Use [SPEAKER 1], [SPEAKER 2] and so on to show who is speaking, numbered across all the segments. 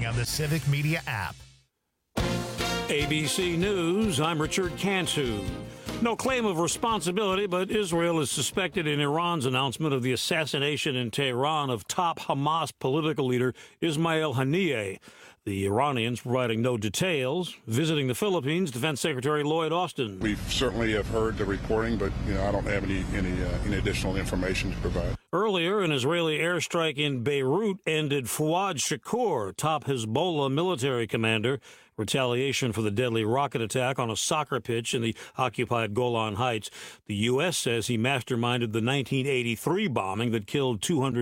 [SPEAKER 1] morning on the Civic Media app.
[SPEAKER 2] ABC News, I'm Richard Cantu. No claim of responsibility, but Israel is suspected in Iran's announcement of the assassination in Tehran of top Hamas political leader Ismail Haniyeh. The Iranians providing no details. Visiting the Philippines, Defense Secretary Lloyd Austin.
[SPEAKER 3] We certainly have heard the reporting, but I don't have any additional information to provide.
[SPEAKER 2] Earlier, an Israeli airstrike in Beirut ended Fouad Shakur, top Hezbollah military commander. Retaliation for the deadly rocket attack on a soccer pitch in the occupied Golan Heights. The U.S. says he masterminded the 1983 bombing that killed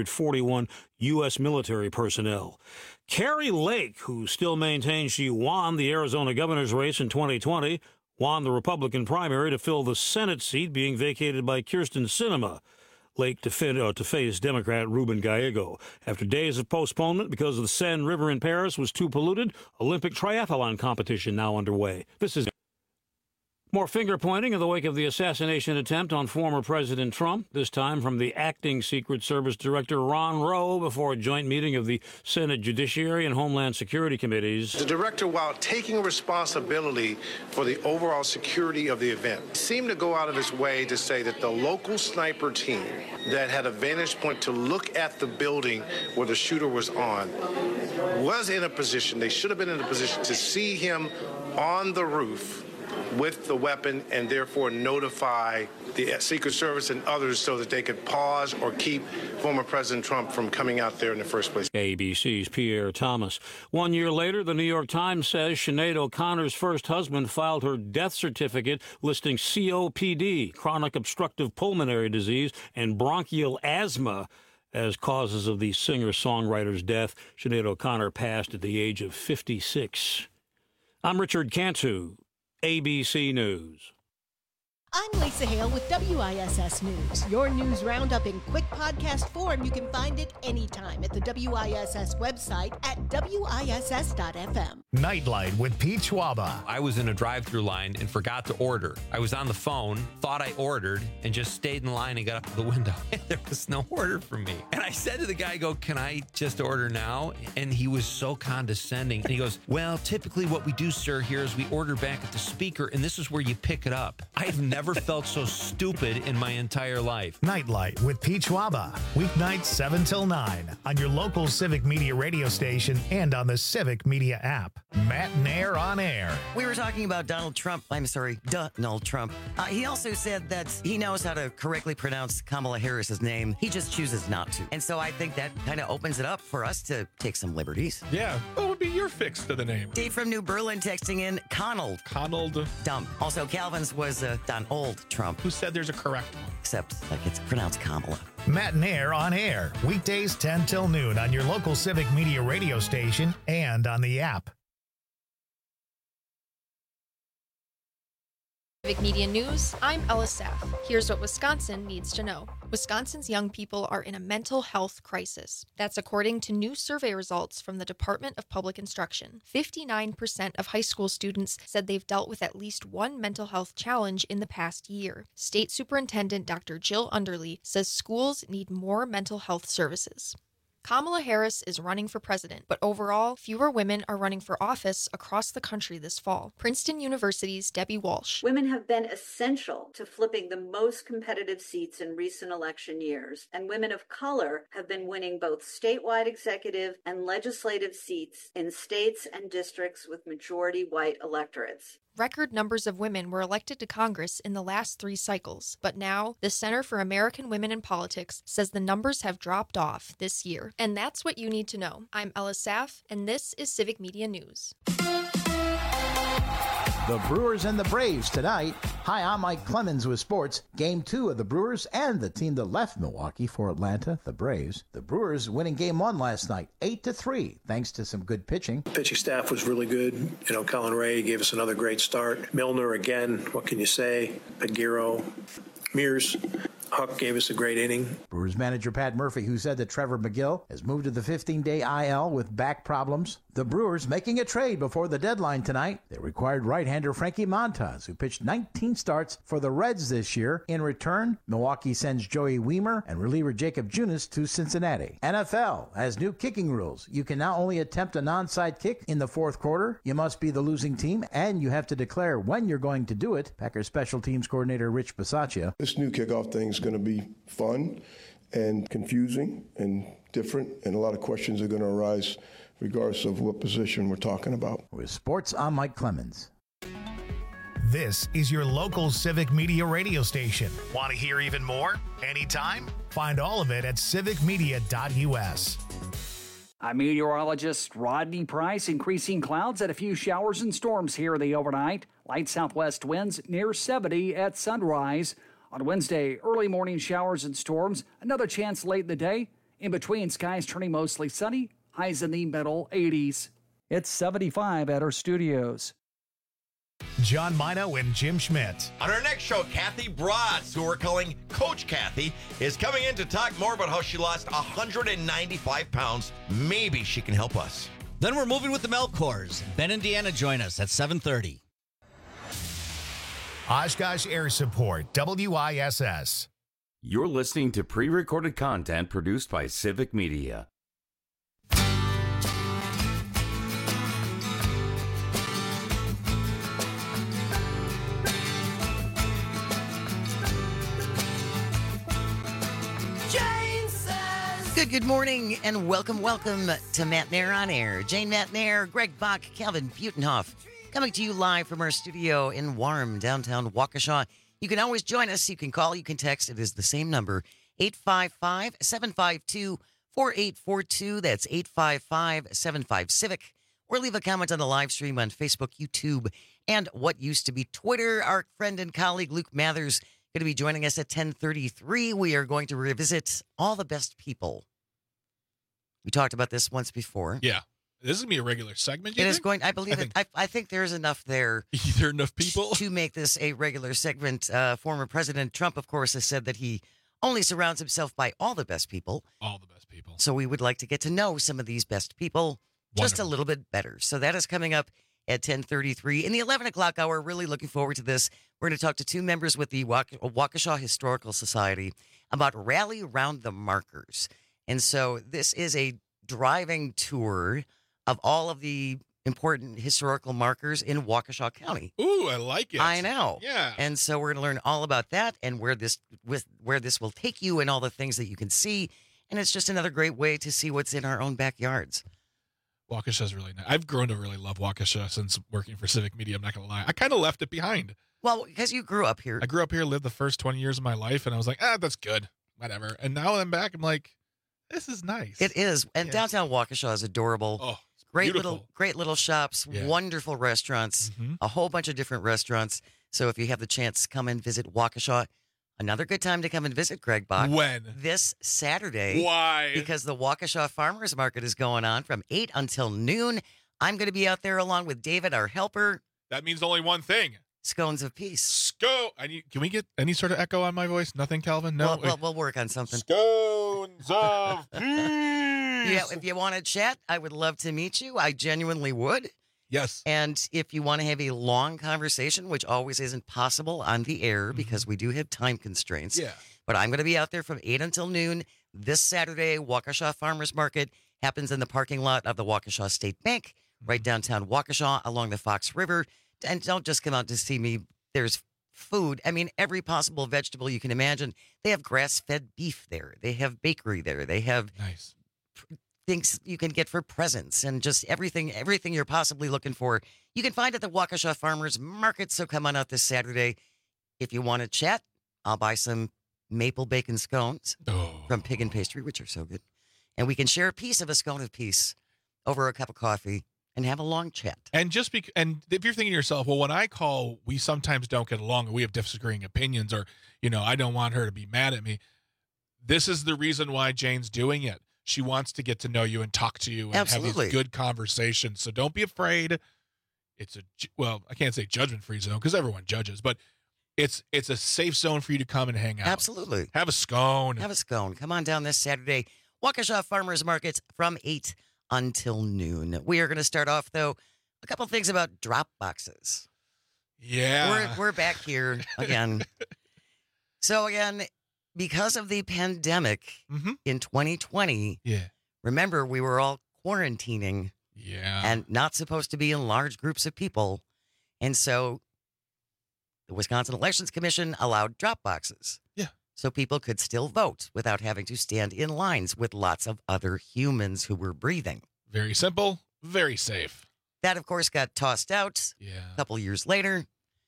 [SPEAKER 2] 241 U.S. military personnel. Kari Lake, who still maintains she won the Arizona governor's race in 2020, won the Republican primary to fill the Senate seat being vacated by Kyrsten Sinema. Lake to face Democrat Ruben Gallego. After days of postponement because the Seine River in Paris was too polluted, Olympic triathlon competition now underway. This is more finger-pointing in the wake of the assassination attempt on former President Trump, this time from the acting Secret Service Director Ron Rowe before a joint meeting of the Senate Judiciary and Homeland Security Committees.
[SPEAKER 4] The director, while taking responsibility for the overall security of the event, seemed to go out of his way to say that the local sniper team that had a vantage point to look at the building where the shooter was on was in a position, they should have been in a position to see him on the roof with the weapon and therefore notify the Secret Service and others so that they could pause or keep former President Trump from coming out there in the first place.
[SPEAKER 2] ABC's Pierre Thomas. 1 year later, the New York Times says Sinead O'Connor's first husband filed her death certificate listing COPD, chronic obstructive pulmonary disease, and bronchial asthma as causes of the singer-songwriter's death. Sinead O'Connor passed at the age of 56. I'm Richard Cantu, ABC News.
[SPEAKER 5] I'm Lisa Hale with WISS News. Your news roundup in quick podcast form. You can find it anytime at the WISS website at WISS.FM.
[SPEAKER 1] Nightlight with Pete Schwaba.
[SPEAKER 6] I was in a drive-thru line and forgot to order. I was on the phone, thought I ordered, and just stayed in line and got up to the window. There was no order for me. And I said to the guy, can I just order now? And he was so condescending. And he goes, well, typically what we do, sir, here is we order back at the speaker, and this is where you pick it up. I've never felt so stupid in my entire life.
[SPEAKER 1] Nightlight with Pete Schwaba. Weeknights 7 till 9 on your local Civic Media radio station and on the Civic Media app. Matt Nair on air.
[SPEAKER 7] We were talking about Donald Trump. Donald Trump. He also said that he knows how to correctly pronounce Kamala Harris's name. He just chooses not to. And so I think that kind of opens it up for us to take some liberties.
[SPEAKER 8] Yeah. What would be your fix to the name?
[SPEAKER 7] Dave from New Berlin texting in Conald. Dump. Also, Calvin's was Donald Trump.
[SPEAKER 8] Who said there's a correct one?
[SPEAKER 7] Except like it's pronounced Kamala.
[SPEAKER 1] Matt Nair on air. Weekdays 10 till noon on your local Civic Media radio station and on the app.
[SPEAKER 9] Civic Media News, I'm Ella Saff. Here's what Wisconsin needs to know. Wisconsin's young people are in a mental health crisis. That's according to new survey results from the Department of Public Instruction. 59% of high school students said they've dealt with at least one mental health challenge in the past year. State Superintendent Dr. Jill Underly says schools need more mental health services. Kamala Harris is running for president, but overall, fewer women are running for office across the country this fall. Princeton University's Debbie Walsh.
[SPEAKER 10] Women have been essential to flipping the most competitive seats in recent election years, and women of color have been winning both statewide executive and legislative seats in states and districts with majority white electorates.
[SPEAKER 9] Record numbers of women were elected to Congress in the last 3 cycles, but now the Center for American Women in Politics says the numbers have dropped off this year. And that's what you need to know. I'm Ella Saff, and this is Civic Media News.
[SPEAKER 11] The Brewers and the Braves tonight. Hi, I'm Mike Clemens with sports. Game 2 of the Brewers and the team that left Milwaukee for Atlanta, the Braves. The Brewers winning Game 1 last night, 8-3, thanks to some good pitching.
[SPEAKER 12] Pitching staff was really good. Colin Ray gave us another great start. Milner again, what can you say? Aguero, Mears. Huck gave us a great inning.
[SPEAKER 11] Brewers manager Pat Murphy, who said that Trevor McGill has moved to the 15-day IL with back problems. The Brewers making a trade before the deadline tonight. They required right-hander Frankie Montas, who pitched 19 starts for the Reds this year. In return, Milwaukee sends Joey Wiemer and reliever Jacob Junis to Cincinnati. NFL has new kicking rules. You can now only attempt an onside kick in the fourth quarter. You must be the losing team, and you have to declare when you're going to do it. Packers special teams coordinator Rich Bisaccia.
[SPEAKER 13] This new kickoff thing is going to be fun and confusing and different, and a lot of questions are going to arise regardless of what position we're talking about.
[SPEAKER 11] With sports, I'm Mike Clemens.
[SPEAKER 1] This is your local Civic Media radio station. Want to hear even more? Anytime? Find all of it at civicmedia.us.
[SPEAKER 14] I'm meteorologist Rodney Price. Increasing clouds and a few showers and storms here in the overnight. Light southwest winds near 70 at sunrise. On Wednesday, early morning showers and storms. Another chance late in the day. In between, skies turning mostly sunny. Highs in the middle 80s. It's 75 at our studios.
[SPEAKER 1] John Mino and Jim Schmidt.
[SPEAKER 15] On our next show, Kathy Bratz, who we're calling Coach Kathy, is coming in to talk more about how she lost 195 pounds. Maybe she can help us.
[SPEAKER 16] Then we're moving with the Melkors. Ben and Deanna join us at 7:30.
[SPEAKER 1] Oshkosh Air Support, WISS.
[SPEAKER 17] You're listening to pre-recorded content produced by Civic Media.
[SPEAKER 7] Good morning, and welcome to Matt Nair on Air. Jane Matt Nair, Greg Bach, Calvin Butenhoff, coming to you live from our studio in warm downtown Waukesha. You can always join us. You can call, you can text. It is the same number, 855-752-4842. That's 855-75-CIVIC. Or leave a comment on the live stream on Facebook, YouTube, and what used to be Twitter. Our friend and colleague Luke Mathers going to be joining us at 10:33. We are going to revisit all the best people. We talked about this once before.
[SPEAKER 8] Yeah. This is going to be a regular segment,
[SPEAKER 7] It is going, I believe it. I think there's enough there.
[SPEAKER 8] Is there enough people?
[SPEAKER 7] To make this a regular segment. Former President Trump, of course, has said that he only surrounds himself by all the best people.
[SPEAKER 8] All the best people.
[SPEAKER 7] So we would like to get to know some of these best people just a little bit better. So that is coming up at 10:33. In the 11 o'clock hour, really looking forward to this. We're going to talk to two members with the Waukesha Historical Society about Rally Round the Markers. And so this is a driving tour of all of the important historical markers in Waukesha County.
[SPEAKER 8] Ooh, I like it.
[SPEAKER 7] I know.
[SPEAKER 8] Yeah.
[SPEAKER 7] And so we're going to learn all about that and where this will take you and all the things that you can see. And it's just another great way to see what's in our own backyards.
[SPEAKER 8] Waukesha's really nice. I've grown to really love Waukesha since working for Civic Media. I'm not going to lie. I kind of left it behind.
[SPEAKER 7] Well, because you grew up here.
[SPEAKER 8] I grew up here, lived the first 20 years of my life, and I was like, that's good. Whatever. And now I'm back. I'm like, this is nice.
[SPEAKER 7] It is. And downtown Waukesha is adorable.
[SPEAKER 8] Oh,
[SPEAKER 7] great
[SPEAKER 8] beautiful.
[SPEAKER 7] little shops, wonderful restaurants, a whole bunch of different restaurants. So if you have the chance, come and visit Waukesha. Another good time to come and visit, Greg Bach.
[SPEAKER 8] When?
[SPEAKER 7] This Saturday.
[SPEAKER 8] Why?
[SPEAKER 7] Because the Waukesha Farmers Market is going on from 8 until noon. I'm going to be out there along with David, our helper.
[SPEAKER 8] That means only one thing.
[SPEAKER 7] Scones of Peace.
[SPEAKER 8] Can we get any sort of echo on my voice? Nothing, Calvin? No?
[SPEAKER 7] We'll work on something.
[SPEAKER 8] Scones of Peace.
[SPEAKER 7] Yeah, if you want to chat, I would love to meet you. I genuinely would.
[SPEAKER 8] Yes.
[SPEAKER 7] And if you want to have a long conversation, which always isn't possible on the air because we do have time constraints.
[SPEAKER 8] Yeah.
[SPEAKER 7] But I'm going to be out there from 8 until noon this Saturday. Waukesha Farmers Market happens in the parking lot of the Waukesha State Bank, right downtown Waukesha along the Fox River. And don't just come out to see me. There's food. I mean, every possible vegetable you can imagine. They have grass-fed beef there. They have bakery there. They have things you can get for presents and just everything you're possibly looking for. You can find at the Waukesha Farmers Market. So come on out this Saturday. If you want to chat, I'll buy some maple bacon scones from Pig and Pastry, which are so good. And we can share a piece of a scone of peace over a cup of coffee and have a long chat.
[SPEAKER 8] And and if you're thinking to yourself, well, when I call, we sometimes don't get along or we have disagreeing opinions or, I don't want her to be mad at me. This is the reason why Jane's doing it. She wants to get to know you and talk to you and have these good conversations. So don't be afraid. It's I can't say judgment-free zone because everyone judges, but it's a safe zone for you to come and hang out.
[SPEAKER 7] Absolutely.
[SPEAKER 8] Have a scone.
[SPEAKER 7] Have a scone. Come on down this Saturday. Waukesha Farmers Markets from 8 until noon. We are going to start off, though, a couple things about drop boxes.
[SPEAKER 8] Yeah.
[SPEAKER 7] We're back here again. So, again, because of the pandemic in 2020, remember, we were all quarantining and not supposed to be in large groups of people. And so the Wisconsin Elections Commission allowed drop boxes.
[SPEAKER 8] Yeah.
[SPEAKER 7] So people could still vote without having to stand in lines with lots of other humans who were breathing.
[SPEAKER 8] Very simple, very safe.
[SPEAKER 7] That, of course, got tossed out a couple years later.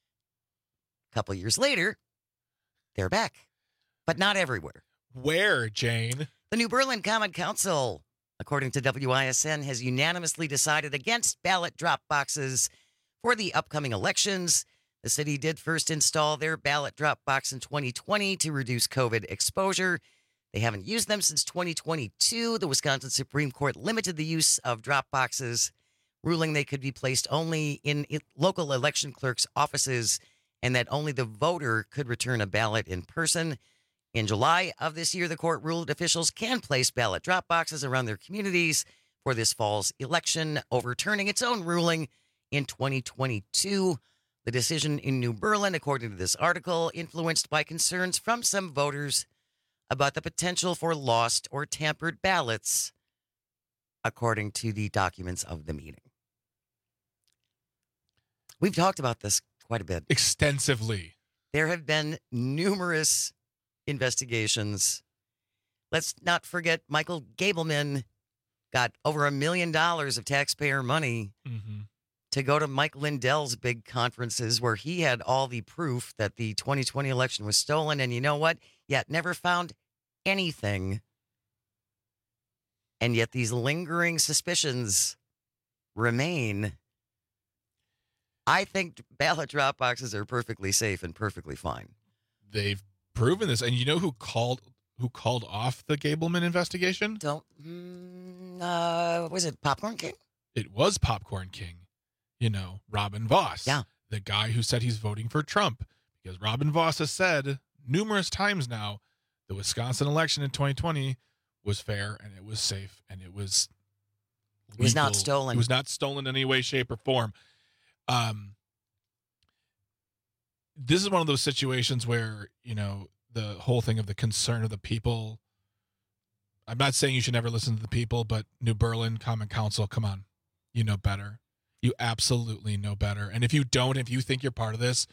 [SPEAKER 7] They're back, but not everywhere.
[SPEAKER 8] Where, Jane?
[SPEAKER 7] The New Berlin Common Council, according to WISN, has unanimously decided against ballot drop boxes for the upcoming elections. The city did first install their ballot drop box in 2020 to reduce COVID exposure. They haven't used them since 2022. The Wisconsin Supreme Court limited the use of drop boxes, ruling they could be placed only in local election clerks' offices and that only the voter could return a ballot in person. In July of this year, the court ruled officials can place ballot drop boxes around their communities for this fall's election, overturning its own ruling in 2022. The decision in New Berlin, according to this article, influenced by concerns from some voters about the potential for lost or tampered ballots, according to the documents of the meeting. We've talked about this quite a bit.
[SPEAKER 8] Extensively.
[SPEAKER 7] There have been numerous investigations. Let's not forget Michael Gableman got over $1 million of taxpayer money to go to Mike Lindell's big conferences where he had all the proof that the 2020 election was stolen. And you know what? Yet never found anything. And yet these lingering suspicions remain. I think ballot drop boxes are perfectly safe and perfectly fine.
[SPEAKER 8] They've proven this. And you know who called off the Gableman investigation?
[SPEAKER 7] Was it Popcorn King?
[SPEAKER 8] It was Popcorn King. You know, Robin Voss.
[SPEAKER 7] Yeah.
[SPEAKER 8] The guy who said he's voting for Trump. Because Robin Voss has said numerous times now the Wisconsin election in 2020 was fair and it was safe and it was legal.
[SPEAKER 7] It was not stolen.
[SPEAKER 8] It was not stolen in any way, shape, or form. This is one of those situations where, you know, the whole thing of the concern of the people. I'm not saying you should never listen to the people, but New Berlin Common Council, come on. You know better. You absolutely know better. And if you don't, if you think you're part of this,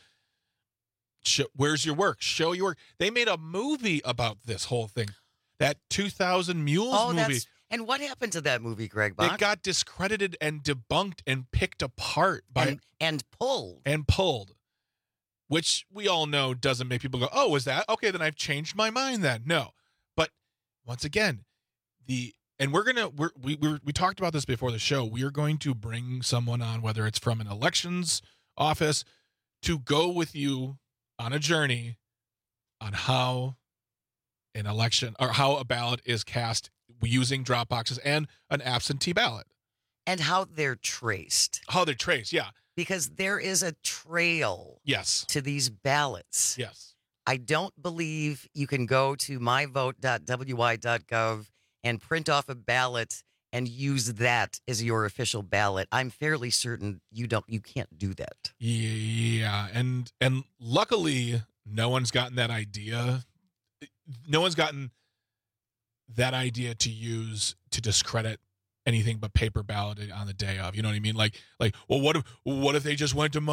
[SPEAKER 8] where's your work? Show your work. They made a movie about this whole thing. That 2000 Mules movie.
[SPEAKER 7] And what happened to that movie, Greg Bach?
[SPEAKER 8] It got discredited and debunked and picked apart by
[SPEAKER 7] and pulled.
[SPEAKER 8] Which we all know doesn't make people go, oh, is that? Okay, then I've changed my mind then. No. But once again, we talked about this before the show. We are going to bring someone on, whether it's from an elections office, to go with you on a journey on how an election or how a ballot is cast using drop boxes and an absentee ballot.
[SPEAKER 7] And how they're traced.
[SPEAKER 8] Yeah.
[SPEAKER 7] Because there is a trail to these ballots.
[SPEAKER 8] Yes.
[SPEAKER 7] I don't believe you can go to myvote.wi.gov and print off a ballot and use that as your official ballot. I'm fairly certain you can't do that.
[SPEAKER 8] Yeah, and luckily no one's gotten that idea. No one's gotten that idea to use to discredit anything but paper balloting on the day of. You know what I mean? Like, well, what if they just went to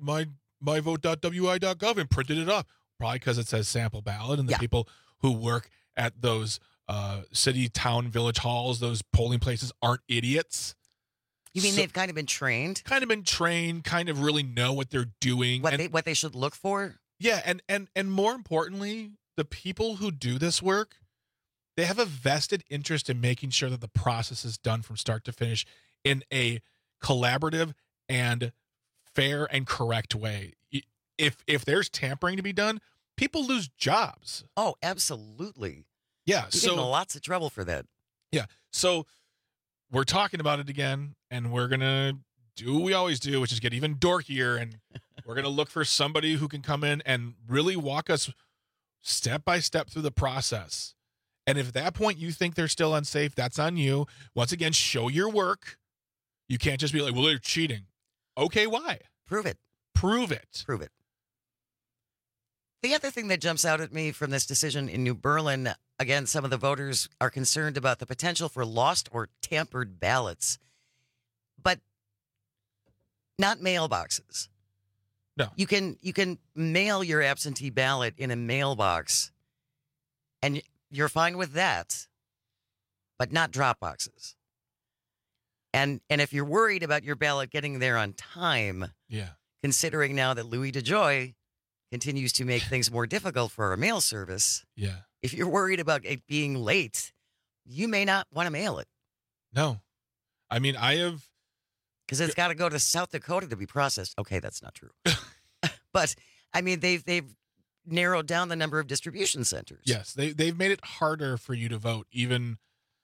[SPEAKER 8] myvote.wi.gov and printed it up? Probably because it says sample ballot, and the people who work at those city, town, village halls, those polling places aren't idiots.
[SPEAKER 7] You mean they've kind of been trained?
[SPEAKER 8] Kind of really know what they're doing.
[SPEAKER 7] What they should look for?
[SPEAKER 8] Yeah, and more importantly, the people who do this work, they have a vested interest in making sure that the process is done from start to finish in a collaborative and fair and correct way. If there's tampering to be done, people lose jobs.
[SPEAKER 7] Oh, absolutely.
[SPEAKER 8] Yeah.
[SPEAKER 7] You get in lots of trouble for that.
[SPEAKER 8] Yeah. So we're talking about it again, and we're going to do what we always do, which is get even dorkier and We're going to look for somebody who can come in and really walk us step by step through the process. And if at that point you think they're still unsafe, that's on you. Once again, show your work. You can't just be like, well, they're cheating. Okay, why?
[SPEAKER 7] Prove it.
[SPEAKER 8] Prove it.
[SPEAKER 7] Prove it. The other thing that jumps out at me from this decision in New Berlin, again, some of the voters are concerned about the potential for lost or tampered ballots, but not mailboxes.
[SPEAKER 8] No.
[SPEAKER 7] You can mail your absentee ballot in a mailbox, and you're fine with that, but not drop boxes. And if you're worried about your ballot getting there on time, considering now that Louis DeJoy continues to make things more difficult for our mail service, if you're worried about it being late, you may not want to mail it.
[SPEAKER 8] No. I mean,
[SPEAKER 7] because it's got to go to South Dakota to be processed. Okay, that's not true. But, I mean, they've narrowed down the number of distribution centers.
[SPEAKER 8] Yes, they've made it harder for you to vote, even...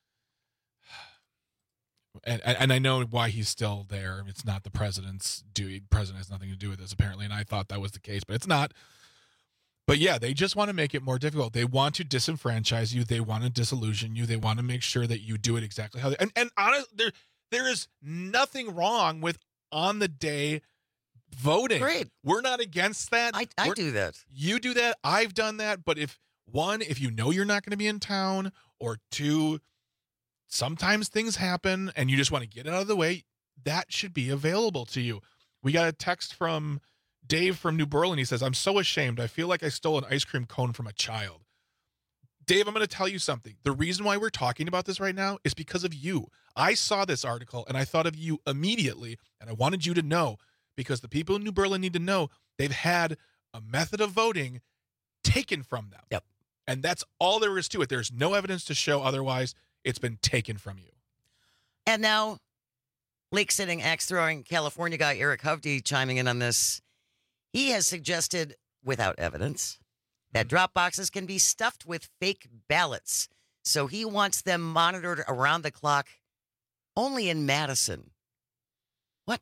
[SPEAKER 8] And I know why he's still there. It's not the president's duty. The president has nothing to do with this, apparently, and I thought that was the case, but it's not. But yeah, they just want to make it more difficult. They want to disenfranchise you. They want to disillusion you. They want to make sure that you do it exactly how they... And honestly, there is nothing wrong with on-the-day voting.
[SPEAKER 7] Great.
[SPEAKER 8] We're not against that.
[SPEAKER 7] I do that.
[SPEAKER 8] You do that. I've done that. But if you know you're not going to be in town, or two... sometimes things happen and you just want to get it out of the way, that should be available to you. We got a text from Dave from New Berlin. He says, I'm so ashamed. I feel like I stole an ice cream cone from a child. Dave, I'm going to tell you something. The reason why we're talking about this right now is because of you. I saw this article and I thought of you immediately, and I wanted you to know, because the people in New Berlin need to know they've had a method of voting taken from them.
[SPEAKER 7] Yep.
[SPEAKER 8] And that's all there is to it. There's no evidence to show otherwise. It's been taken from you.
[SPEAKER 7] And now, lake-sitting, axe-throwing California guy Eric Hovde chiming in on this. He has suggested, without evidence, that drop boxes can be stuffed with fake ballots. So he wants them monitored around the clock only in Madison. What?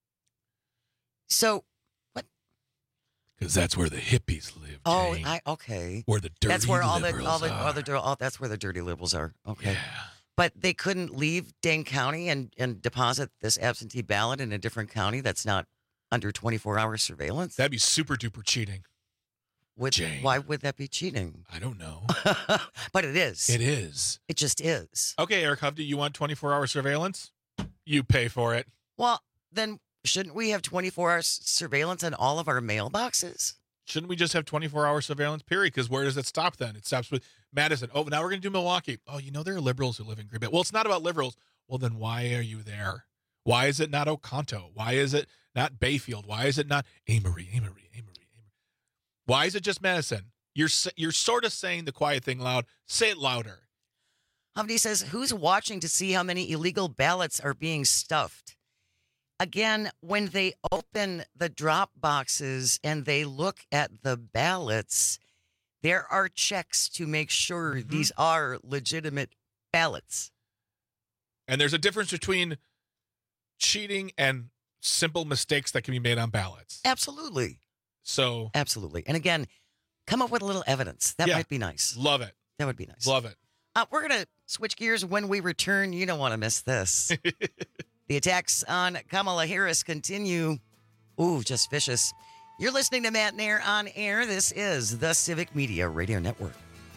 [SPEAKER 7] So, what?
[SPEAKER 8] Because that's where the hippies live.
[SPEAKER 7] Oh,
[SPEAKER 8] Jane.
[SPEAKER 7] Okay.
[SPEAKER 8] Where the dirty
[SPEAKER 7] that's where
[SPEAKER 8] liberals are.
[SPEAKER 7] That's where the dirty liberals are. Okay.
[SPEAKER 8] Yeah.
[SPEAKER 7] But they couldn't leave Dane County and deposit this absentee ballot in a different county that's not under 24-hour surveillance?
[SPEAKER 8] That'd be super duper cheating.
[SPEAKER 7] Why would that be cheating?
[SPEAKER 8] I don't know.
[SPEAKER 7] But it is.
[SPEAKER 8] It is.
[SPEAKER 7] It just is.
[SPEAKER 8] Okay, Eric Hovde, you want 24-hour surveillance? You pay for it.
[SPEAKER 7] Well, then shouldn't we have 24-hour surveillance on all of our mailboxes?
[SPEAKER 8] Shouldn't we just have 24-hour surveillance, period? Because where does it stop then? It stops with Madison. Oh, now we're going to do Milwaukee. Oh, there are liberals who live in Green Bay. Well, it's not about liberals. Well, then why are you there? Why is it not Oconto? Why is it not Bayfield? Why is it not Amory? Why is it just Madison? You're sort of saying the quiet thing loud. Say it louder.
[SPEAKER 7] Hovde says, who's watching to see how many illegal ballots are being stuffed? Again, when they open the drop boxes and they look at the ballots, there are checks to make sure these are legitimate ballots.
[SPEAKER 8] And there's a difference between cheating and simple mistakes that can be made on ballots.
[SPEAKER 7] Absolutely.
[SPEAKER 8] So.
[SPEAKER 7] Absolutely. And again, come up with a little evidence. That might be nice.
[SPEAKER 8] Love it.
[SPEAKER 7] That would be nice.
[SPEAKER 8] Love it.
[SPEAKER 7] We're going to switch gears when we return. You don't want to miss this. The attacks on Kamala Harris continue. Ooh, just vicious. You're listening to Matt Nair on Air. This is the Civic Media Radio Network.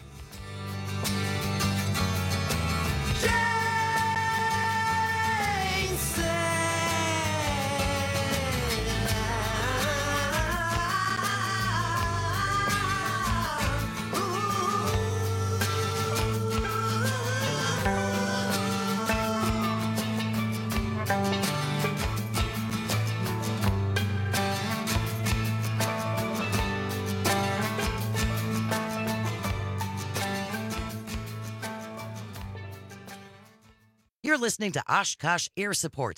[SPEAKER 7] You're listening to Oshkosh Air Support,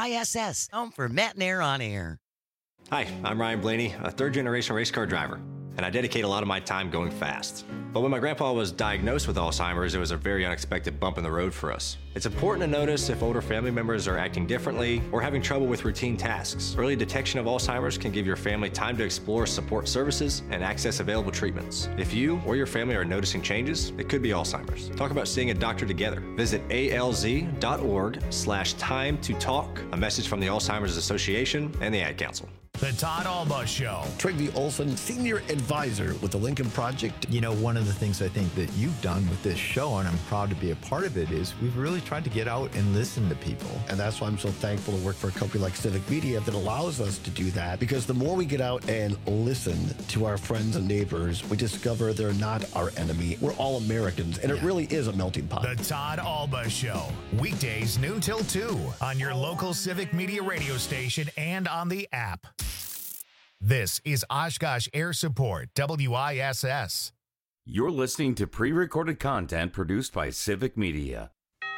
[SPEAKER 7] WISS, home for Matt Nair on Air.
[SPEAKER 18] Hi, I'm Ryan Blaney, a third-generation race car driver. and I dedicate a lot of my time going fast. But when my grandpa was diagnosed with Alzheimer's, it was a very unexpected bump in the road for us. It's important to notice if older family members are acting differently or having trouble with routine tasks. Early detection of Alzheimer's can give your family time to explore support services and access available treatments. If you or your family are noticing changes, it could be Alzheimer's. Talk about seeing a doctor together. Visit alz.org/time to talk. A message from the Alzheimer's Association and the Ad Council.
[SPEAKER 1] The Todd Alba Show.
[SPEAKER 19] Trygve Olson, Senior Advisor with the Lincoln Project.
[SPEAKER 20] You know, one of the things I think that you've done with this show, and I'm proud to be a part of it, is we've really tried to get out and listen to people.
[SPEAKER 19] And that's why I'm so thankful to work for a company like Civic Media that allows us to do that. Because the more we get out and listen to our friends and neighbors, we discover they're not our enemy. We're all Americans, and it really is a melting pot.
[SPEAKER 1] The Todd Alba Show. Weekdays noon till 2 on your local Civic Media radio station and on the app. This is Oshkosh Air Support, WISS.
[SPEAKER 17] You're listening to pre-recorded content produced by Civic Media.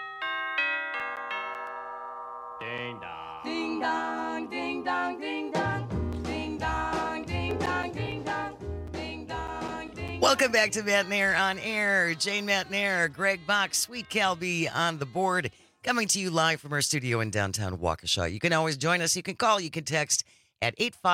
[SPEAKER 21] Ding dong. Ding dong, ding dong, ding dong. Ding dong, ding dong, ding dong. Ding dong, ding.
[SPEAKER 7] Welcome back to Matt Nair on Air. Jane Matt Nair, Greg Bach, Sweet Calby on the board, coming to you live from our studio in downtown Waukesha. You can always join us. You can call, you can text at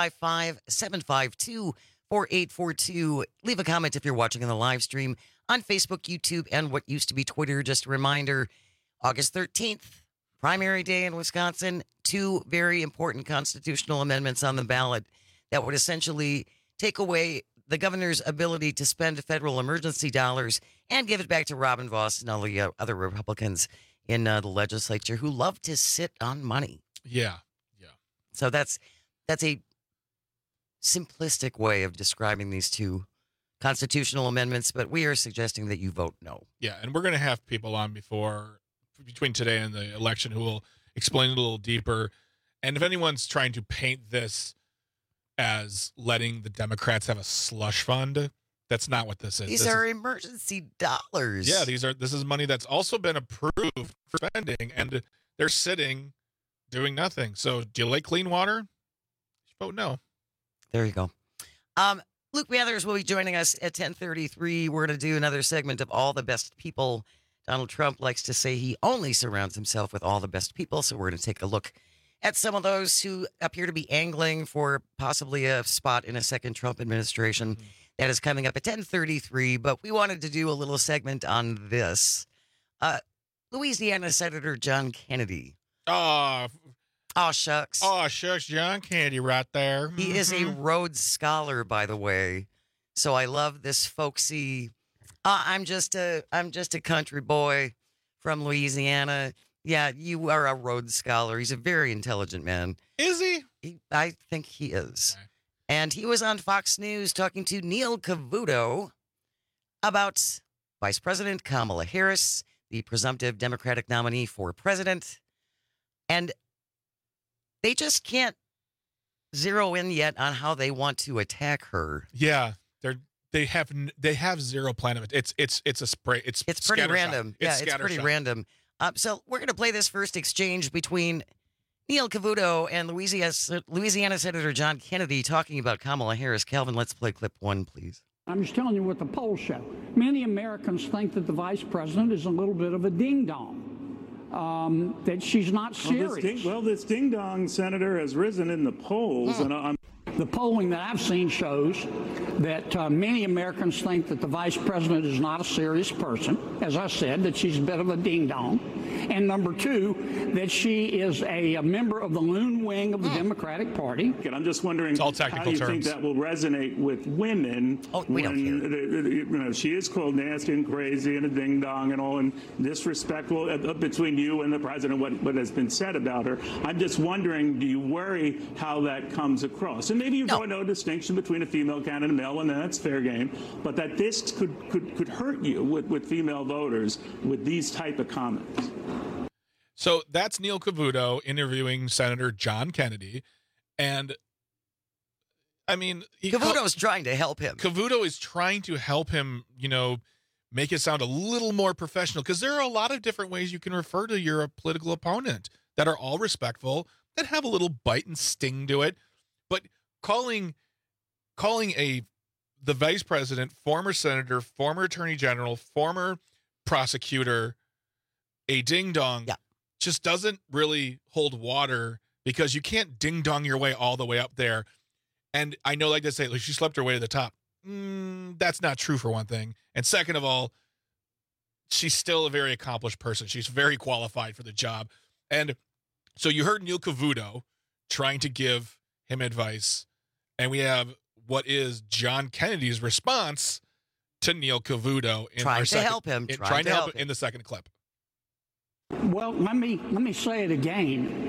[SPEAKER 7] 855-752-4842. Leave a comment if you're watching on the live stream on Facebook, YouTube, and what used to be Twitter. Just a reminder, August 13th, primary day in Wisconsin. 2 very important constitutional amendments on the ballot that would essentially take away the governor's ability to spend federal emergency dollars and give it back to Robin Vos and all the other Republicans in the legislature who love to sit on money.
[SPEAKER 8] Yeah.
[SPEAKER 7] So that's a simplistic way of describing these 2 constitutional amendments, but we are suggesting that you vote no.
[SPEAKER 8] Yeah, and we're going to have people on between today and the election who will explain it a little deeper. And if anyone's trying to paint this as letting the Democrats have a slush fund, that's not what this is.
[SPEAKER 7] These are emergency dollars.
[SPEAKER 8] Yeah, this is money that's also been approved for spending, and they're sitting doing nothing. So do you like clean water? Vote no.
[SPEAKER 7] There you go. Luke Mathers will be joining us at 10:33. We're going to do another segment of All the Best People. Donald Trump likes to say he only surrounds himself with all the best people, so we're going to take a look at some of those who appear to be angling for possibly a spot in a second Trump administration. Mm-hmm. That is coming up at 10:33, but we wanted to do a little segment on this. Louisiana Senator John Kennedy. Oh, shucks.
[SPEAKER 8] Oh, shucks, John Kennedy right there.
[SPEAKER 7] He is a Rhodes Scholar, by the way. So I love this folksy, I'm just a country boy from Louisiana. Yeah, you are a Rhodes Scholar. He's a very intelligent man.
[SPEAKER 8] Is he?
[SPEAKER 7] I think he is. Okay. And he was on Fox News talking to Neil Cavuto about Vice President Kamala Harris, the presumptive Democratic nominee for president. And they just can't zero in yet on how they want to attack her.
[SPEAKER 8] Yeah, they have zero plan of it. It's a spray. It's
[SPEAKER 7] pretty random. It's pretty random. So we're going to play this first exchange between Neil Cavuto and Louisiana Senator John Kennedy talking about Kamala Harris. Calvin, let's play clip 1, please.
[SPEAKER 22] I'm just telling you what the polls show. Many Americans think that the vice president is a little bit of a ding-dong. That she's not serious.
[SPEAKER 23] This ding-dong, Senator, has risen in the polls. And
[SPEAKER 22] the polling that I've seen shows that many Americans think that the vice president is not a serious person. As I said, that she's a bit of a ding-dong. And number 2, that she is a member of the loon wing of the Democratic Party.
[SPEAKER 23] And I'm just wondering how do you think that will resonate with women when she is called nasty and crazy and a ding-dong and all, and disrespectful between you and the president, what has been said about her. I'm just wondering, do you worry how that comes across? And maybe you draw no distinction between a female candidate and a male one, that's fair game, but that this could hurt you with female voters with these type of comments.
[SPEAKER 8] So that's Neil Cavuto interviewing Senator John Kennedy. And I mean,
[SPEAKER 7] Cavuto is trying to help him.
[SPEAKER 8] Cavuto is trying to help him, make it sound a little more professional, because there are a lot of different ways you can refer to your political opponent that are all respectful, that have a little bite and sting to it. But calling the vice president, former senator, former attorney general, former prosecutor, a ding-dong, just doesn't really hold water because you can't ding-dong your way all the way up there. And I know, like they say, like she slept her way to the top. That's not true, for one thing. And second of all, she's still a very accomplished person. She's very qualified for the job. And so you heard Neil Cavuto trying to give him advice. And we have what is John Kennedy's response to Neil Cavuto in
[SPEAKER 7] trying to help him
[SPEAKER 8] in the second clip.
[SPEAKER 22] Well, let me say it again.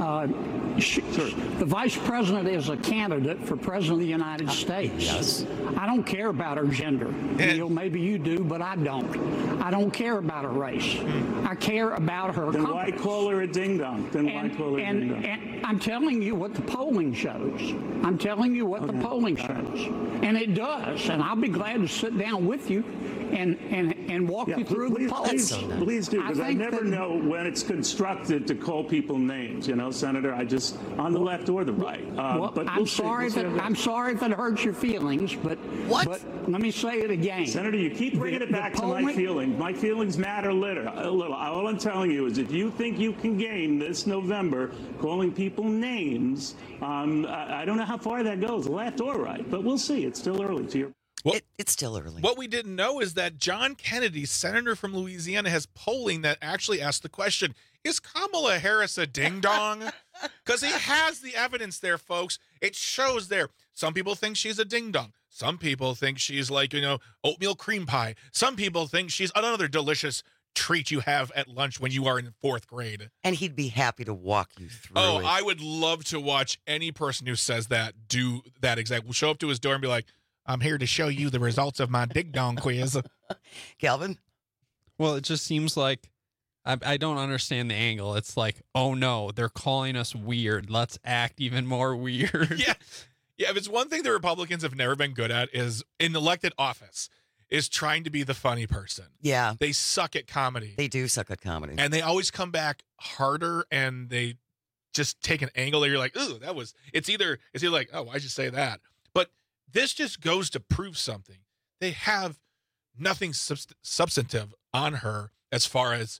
[SPEAKER 22] The vice president is a candidate for president of the United States.
[SPEAKER 7] Yes.
[SPEAKER 22] I don't care about her gender. Neil, maybe you do, but I don't. I don't care about her race. I care about her
[SPEAKER 23] Then why call her a ding-dong?
[SPEAKER 22] And I'm telling you what the polling shows. I'm telling you what the polling shows. And it does. And I'll be glad to sit down with you and walk you through the polls.
[SPEAKER 23] Please do, because I never know when it's constructed to call people names, Senator. I just, on the left or the right. But
[SPEAKER 22] I'm sorry if it hurts your feelings, but let me say it again.
[SPEAKER 23] Senator, you keep bringing it back to my feelings. My feelings matter a little. All I'm telling you is if you think you can game this November calling people names, I don't know how far that goes, left or right, but we'll see. It's still early.
[SPEAKER 7] It's still early.
[SPEAKER 8] What we didn't know is that John Kennedy, senator from Louisiana, has polling that actually asks the question, is Kamala Harris a ding-dong? Because he has the evidence there, folks. It shows there. Some people think she's a ding-dong. Some people think she's like, oatmeal cream pie. Some people think she's another delicious treat you have at lunch when you are in 4th grade.
[SPEAKER 7] And he'd be happy to walk you through it.
[SPEAKER 8] I would love to watch any person who says that do that exact. We'll show up to his door and be like, I'm here to show you the results of my ding-dong quiz.
[SPEAKER 7] Calvin?
[SPEAKER 2] Well, it just seems like I don't understand the angle. It's like, oh no, they're calling us weird. Let's act even more weird.
[SPEAKER 8] Yeah. If it's one thing the Republicans have never been good at is in elected office is trying to be the funny person.
[SPEAKER 7] Yeah.
[SPEAKER 8] They suck at comedy.
[SPEAKER 7] They do suck at comedy.
[SPEAKER 8] And they always come back harder and they just take an angle that you're like, ooh, it's either like, oh, why'd you say that? But this just goes to prove something. They have nothing substantive on her as far as,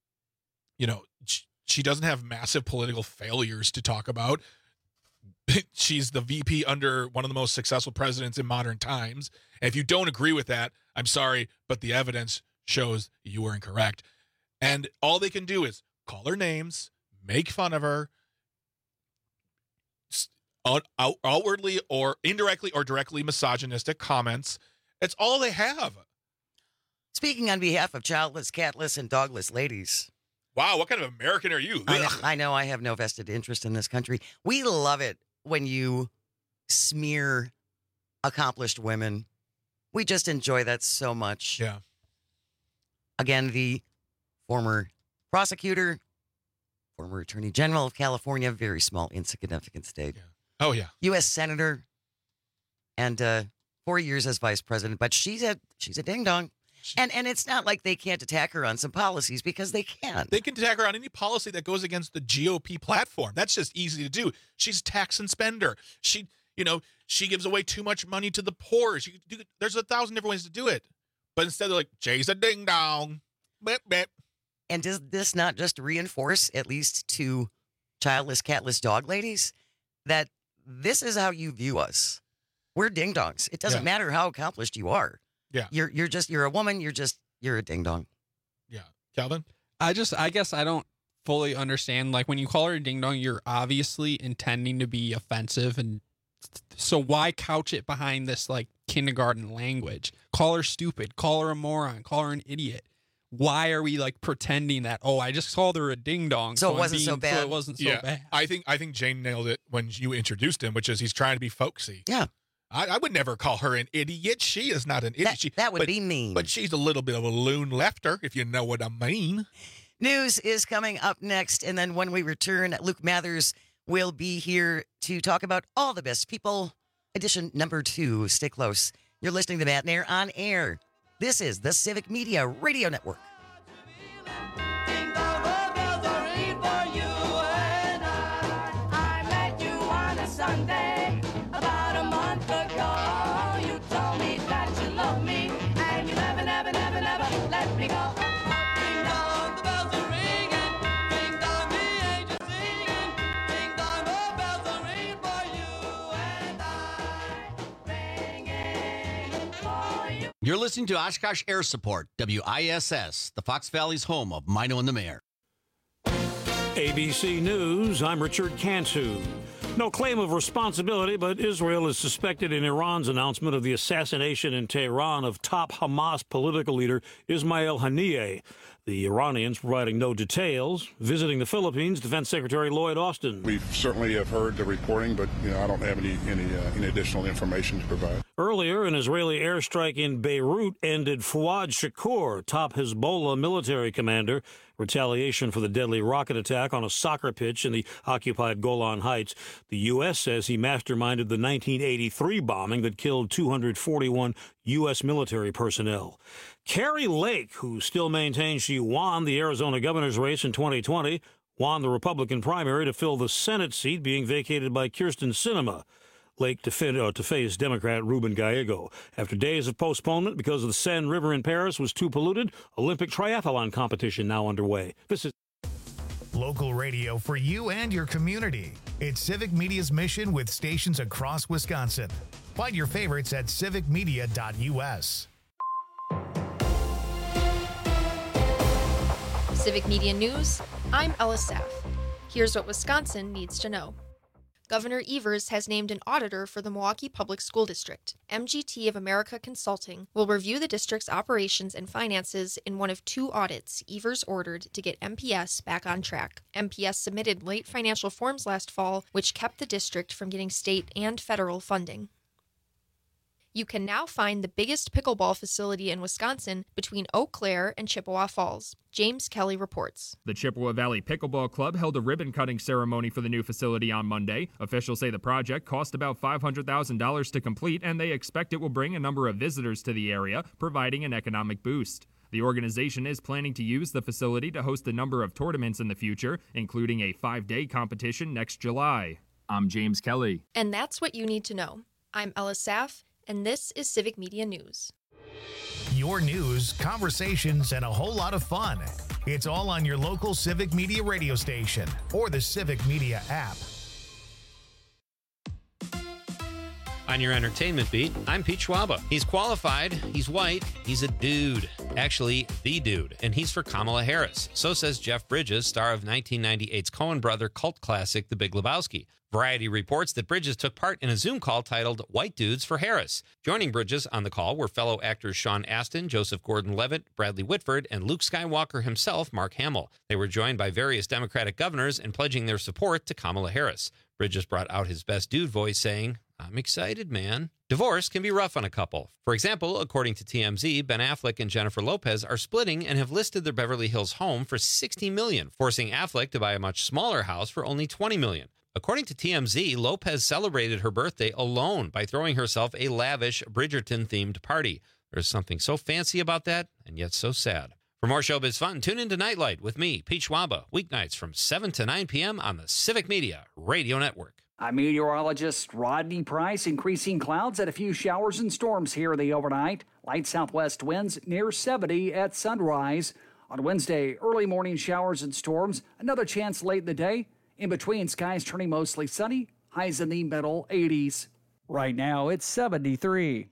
[SPEAKER 8] she doesn't have massive political failures to talk about. She's the VP under one of the most successful presidents in modern times. And if you don't agree with that, I'm sorry, but the evidence shows you were incorrect. And all they can do is call her names, make fun of her, outwardly or indirectly or directly misogynistic comments. It's all they have.
[SPEAKER 7] Speaking on behalf of childless, catless, and dogless ladies.
[SPEAKER 8] Wow, what kind of American are you?
[SPEAKER 7] I know I have no vested interest in this country. We love it when you smear accomplished women. We just enjoy that so much.
[SPEAKER 8] Yeah.
[SPEAKER 7] Again, the former prosecutor, former attorney general of California, very small, insignificant state.
[SPEAKER 8] Yeah. Oh, yeah.
[SPEAKER 7] U.S. senator, and 4 years as vice president. But she's a ding-dong. And it's not like they can't attack her on some policies because they can.
[SPEAKER 8] They can attack her on any policy that goes against the GOP platform. That's just easy to do. She's tax and spender. She gives away too much money to the poor. There's 1,000 different ways to do it. But instead they're like, Jay's a ding-dong. Beep, beep.
[SPEAKER 7] And does this not just reinforce, at least to childless, catless dog ladies, that this is how you view us? We're ding-dongs. It doesn't matter how accomplished you are.
[SPEAKER 8] Yeah.
[SPEAKER 7] You're a woman. You're a ding-dong.
[SPEAKER 8] Yeah. Calvin?
[SPEAKER 2] I guess I don't fully understand. Like when you call her a ding-dong, you're obviously intending to be offensive. And so why couch it behind this like kindergarten language? Call her stupid, call her a moron, call her an idiot. Why are we like pretending that, I just called her a ding-dong.
[SPEAKER 7] So it wasn't so bad.
[SPEAKER 2] So it wasn't so bad.
[SPEAKER 8] I think Jane nailed it when you introduced him, which is he's trying to be folksy.
[SPEAKER 7] Yeah.
[SPEAKER 8] I would never call her an idiot. She is not an idiot.
[SPEAKER 7] That would be mean.
[SPEAKER 8] But she's a little bit of a loon lefter, if you know what I mean.
[SPEAKER 7] News is coming up next. And then when we return, Luke Mathers will be here to talk about All the Best People, edition number 2. Stay close. You're listening to Matt Nair on air. This is the Civic Media Radio Network.
[SPEAKER 21] Sunday, about a month ago, you told me that
[SPEAKER 16] You're listening to Oshkosh Air Support, WISS, the Fox Valley's home of Mino and the Mayor.
[SPEAKER 3] ABC News, I'm Richard Cantu. No claim of responsibility, but Israel is suspected in Iran's announcement of the assassination in Tehran of top Hamas political leader Ismail Haniyeh. The Iranians providing no details. Visiting the Philippines, Defense Secretary Lloyd Austin.
[SPEAKER 4] We certainly have heard the reporting, but I don't have any additional information to provide.
[SPEAKER 3] Earlier, an Israeli airstrike in Beirut ended Fuad Shakur, top Hezbollah military commander. Retaliation for the deadly rocket attack on a soccer pitch in the occupied Golan Heights. The U.S. says he masterminded the 1983 bombing that killed 241 U.S. military personnel. Kari Lake, who still maintains she won the Arizona governor's race in 2020, won the Republican primary to fill the Senate seat being vacated by Kyrsten Sinema. Lake to face Democrat Ruben Gallego. After days of postponement because the Seine River in Paris was too polluted, Olympic triathlon competition now underway. This is
[SPEAKER 1] local radio for you and your community. It's Civic Media's mission with stations across Wisconsin. Find your favorites at civicmedia.us.
[SPEAKER 9] Civic Media News, I'm Ella Saff. Here's what Wisconsin needs to know. Governor Evers has named an auditor for the Milwaukee Public School District. MGT of America Consulting will review the district's operations and finances in one of two audits Evers ordered to get MPS back on track. MPS submitted late financial forms last fall, which kept the district from getting state and federal funding. You can now find the biggest pickleball facility in Wisconsin between Eau Claire and Chippewa Falls. James Kelly reports.
[SPEAKER 5] The Chippewa Valley Pickleball Club held a ribbon-cutting ceremony for the new facility on Monday. Officials say the project cost about $500,000 to complete, and they expect it will bring a number of visitors to the area, providing an economic boost. The organization is planning to use the facility to host a number of tournaments in the future, including a 5-day competition next July. I'm James Kelly.
[SPEAKER 9] And that's what you need to know. I'm Ella Saff, and this is Civic Media News.
[SPEAKER 1] Your news, conversations, and a whole lot of fun. It's all on your local Civic Media radio station or the Civic Media app.
[SPEAKER 6] On your entertainment beat, I'm Pete Schwaba. He's qualified, he's white, he's a dude. Actually, the dude. And he's for Kamala Harris. So says Jeff Bridges, star of 1998's Coen brother cult classic The Big Lebowski. Variety reports that Bridges took part in a Zoom call titled White Dudes for Harris. Joining Bridges on the call were fellow actors Sean Astin, Joseph Gordon-Levitt, Bradley Whitford, and Luke Skywalker himself, Mark Hamill. They were joined by various Democratic governors in pledging their support to Kamala Harris. Bridges brought out his best dude voice, saying, "I'm excited, man." Divorce can be rough on a couple. For example, according to TMZ, Ben Affleck and Jennifer Lopez are splitting and have listed their Beverly Hills home for $60 million, forcing Affleck to buy a much smaller house for only $20 million. According to TMZ, Lopez celebrated her birthday alone by throwing herself a lavish Bridgerton-themed party. There's something so fancy about that, and yet so sad. For more showbiz fun, tune into Nightlight with me, Pete Schwaba, weeknights from 7 to 9 p.m. on the Civic Media Radio Network.
[SPEAKER 14] I'm meteorologist Rodney Price. Increasing clouds and a few showers and storms here the overnight. Light southwest winds near 70 at sunrise. On Wednesday, early morning showers and storms. Another chance late in the day. In between, skies turning mostly sunny. Highs in the middle 80s. Right now, it's 73.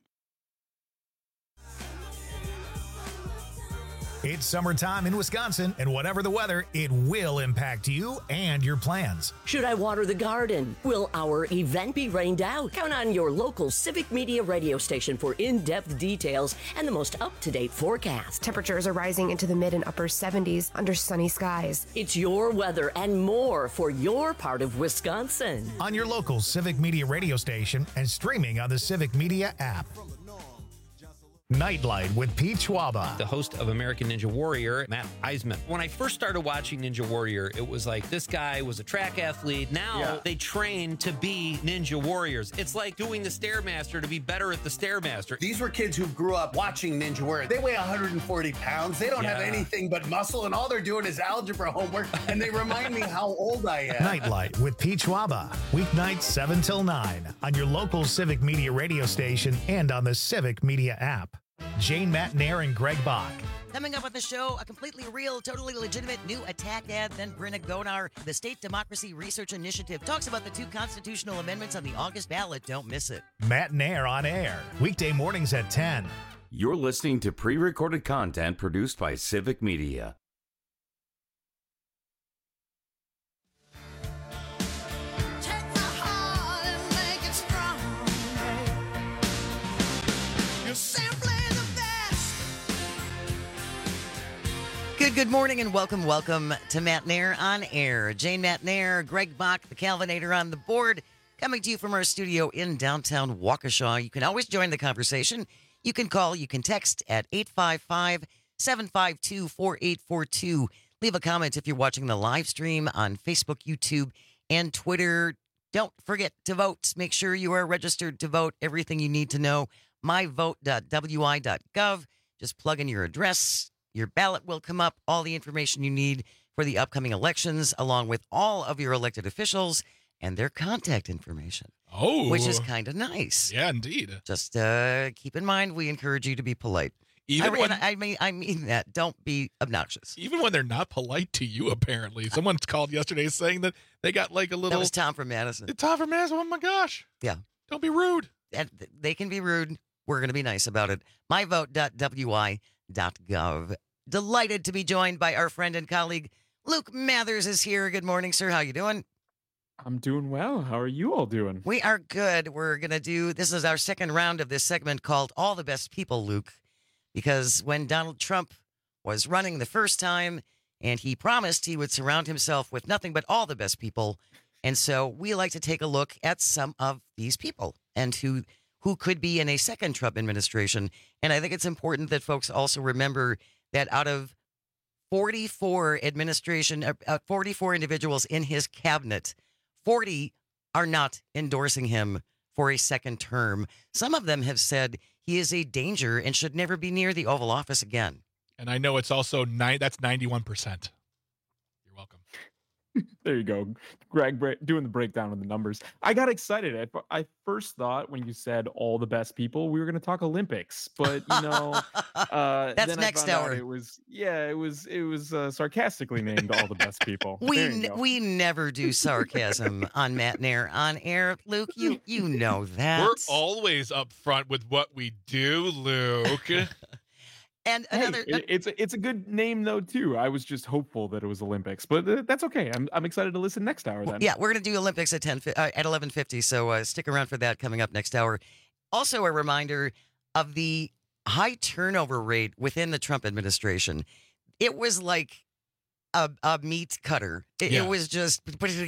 [SPEAKER 1] It's summertime in Wisconsin, and whatever the weather, it will impact you and your plans.
[SPEAKER 24] Should I water the garden? Will our event be rained out? Count on your local Civic Media radio station for in-depth details and the most up-to-date forecast.
[SPEAKER 25] Temperatures are rising into the mid and upper 70s under sunny skies.
[SPEAKER 24] It's your weather and more for your part of Wisconsin.
[SPEAKER 1] On your local Civic Media radio station and streaming on the Civic Media app. Nightlight with Pete Schwaba.
[SPEAKER 6] The host of American Ninja Warrior, Matt Eisman. When I first started watching Ninja Warrior, it was like this guy was a track athlete. Now they train to be Ninja Warriors. It's like doing the Stairmaster to be better at the Stairmaster.
[SPEAKER 26] These were kids who grew up watching Ninja Warrior. They weigh 140 pounds. They don't have anything but muscle, and all they're doing is algebra homework, and they remind me how old I am.
[SPEAKER 1] Nightlight with Pete Schwaba. Weeknights 7 till 9 on your local Civic Media radio station and on the Civic Media app. Jane Matnair and Greg Bach.
[SPEAKER 7] Coming up on the show, a completely real, totally legitimate new attack ad. Then Brenna Gonar, the State Democracy Research Initiative, talks about the 2 constitutional amendments on the August ballot. Don't miss it.
[SPEAKER 1] Matnair on air. Weekday mornings at 10.
[SPEAKER 17] You're listening to pre-recorded content produced by Civic Media.
[SPEAKER 7] Good morning and welcome to Matt Nair on Air. Jane Matt Nair, Greg Bach, the Calvinator on the board, coming to you from our studio in downtown Waukesha. You can always join the conversation. You can call, you can text at 855-752-4842. Leave a comment if you're watching the live stream on Facebook, YouTube, and Twitter. Don't forget to vote. Make sure you are registered to vote. Everything you need to know, myvote.wi.gov. Just plug in your address. Your ballot will come up, all the information you need for the upcoming elections, along with all of your elected officials and their contact information.
[SPEAKER 8] Oh.
[SPEAKER 7] Which is kind of nice.
[SPEAKER 8] Yeah, indeed.
[SPEAKER 7] Just keep in mind, we encourage you to be polite. I mean that. Don't be obnoxious.
[SPEAKER 8] Even when they're not polite to you, apparently. Someone called yesterday saying that they got like a little...
[SPEAKER 7] That was Tom from Madison.
[SPEAKER 8] Tom from Madison, oh my gosh.
[SPEAKER 7] Yeah.
[SPEAKER 8] Don't be rude.
[SPEAKER 7] They can be rude. We're going to be nice about it. myvote.wi.gov. Delighted to be joined by our friend and colleague, Luke Mathers is here. Good morning, sir. How you doing?
[SPEAKER 10] I'm doing well. How are you all doing?
[SPEAKER 7] We are good. We're going to this is our second round of this segment called All the Best People, Luke, because when Donald Trump was running the first time and he promised he would surround himself with nothing but all the best people. And so we like to take a look at some of these people and who could be in a second Trump administration. And I think it's important that folks also remember that out of 44 individuals in his cabinet, 40 are not endorsing him for a second term. Some of them have said he is a danger and should never be near the Oval Office again.
[SPEAKER 8] And I know it's also that's 91%. You're welcome.
[SPEAKER 10] There you go. Greg doing the breakdown of the numbers. I got excited. I first thought when you said all the best people, we were going to talk Olympics, but
[SPEAKER 7] that's
[SPEAKER 10] then
[SPEAKER 7] next hour.
[SPEAKER 10] It was sarcastically named all the best people.
[SPEAKER 7] We never do sarcasm on Matt Nair on air, Luke. You know that.
[SPEAKER 8] We're always up front with what we do, Luke.
[SPEAKER 7] And another,
[SPEAKER 10] it's a good name though too. I was just hopeful that it was Olympics, but that's okay. I'm excited to listen next hour then.
[SPEAKER 7] Yeah, we're gonna do Olympics at 11:50. So stick around for that coming up next hour. Also, a reminder of the high turnover rate within the Trump administration. It was like a meat cutter. It was just.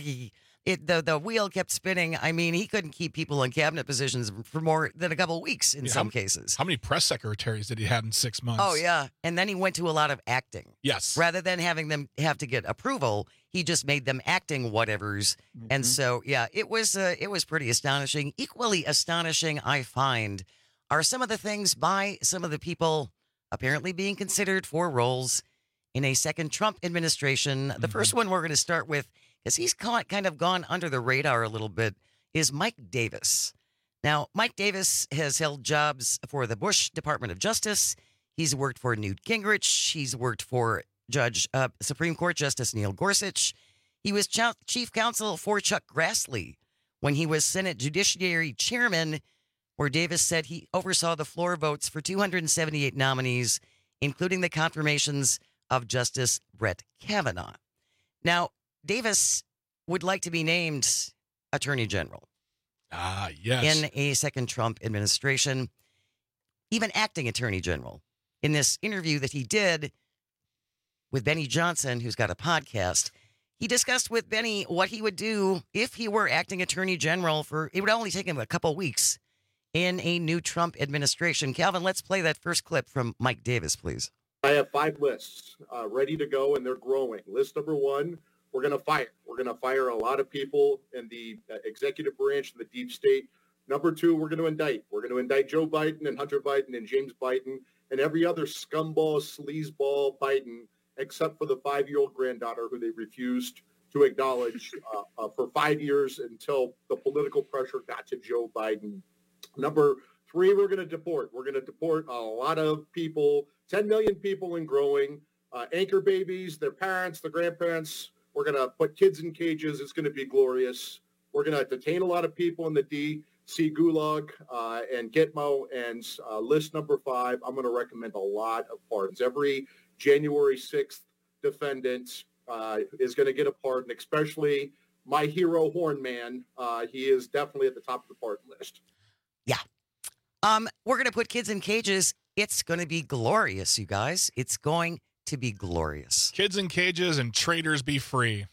[SPEAKER 7] The wheel kept spinning. I mean, he couldn't keep people in cabinet positions for more than a couple of weeks in some cases.
[SPEAKER 8] How many press secretaries did he have in 6 months?
[SPEAKER 7] Oh, yeah. And then he went to a lot of acting.
[SPEAKER 8] Yes.
[SPEAKER 7] Rather than having them have to get approval, he just made them acting whatevers. Mm-hmm. And so, yeah, it was pretty astonishing. Equally astonishing, I find, are some of the things by some of the people apparently being considered for roles in a second Trump administration. Mm-hmm. The first one we're going to start with, because he's kind of gone under the radar a little bit, is Mike Davis. Now, Mike Davis has held jobs for the Bush Department of Justice. He's worked for Newt Gingrich. He's worked for Supreme Court Justice Neil Gorsuch. He was chief counsel for Chuck Grassley when he was Senate Judiciary Chairman, where Davis said he oversaw the floor votes for 278 nominees, including the confirmations of Justice Brett Kavanaugh. Now, Davis would like to be named Attorney General.
[SPEAKER 8] Ah, yes.
[SPEAKER 7] In a second Trump administration, even acting Attorney General. In this interview that he did with Benny Johnson, who's got a podcast, he discussed with Benny what he would do if he were acting Attorney General it would only take him a couple weeks in a new Trump administration. Calvin, let's play that first clip from Mike Davis, please.
[SPEAKER 11] I have 5 lists ready to go, and they're growing. List number 1, we're going to fire. We're going to fire a lot of people in the executive branch and the deep state. Number 2, we're going to indict. We're going to indict Joe Biden and Hunter Biden and James Biden and every other scumball, sleazeball Biden, except for the 5-year-old granddaughter who they refused to acknowledge for 5 years until the political pressure got to Joe Biden. Number 3, we're going to deport. We're going to deport a lot of people, 10 million people and growing, anchor babies, their parents, their grandparents. We're going to put kids in cages. It's going to be glorious. We're going to detain a lot of people in the D. see Gulag and Gitmo, and list number 5, I'm going to recommend a lot of pardons. Every January 6th defendant is going to get a pardon, especially my hero Hornman. He is definitely at the top of the pardon list.
[SPEAKER 7] Yeah. We're going to put kids in cages. It's going to be glorious, you guys. It's going to be glorious.
[SPEAKER 8] Kids in cages and traitors be free.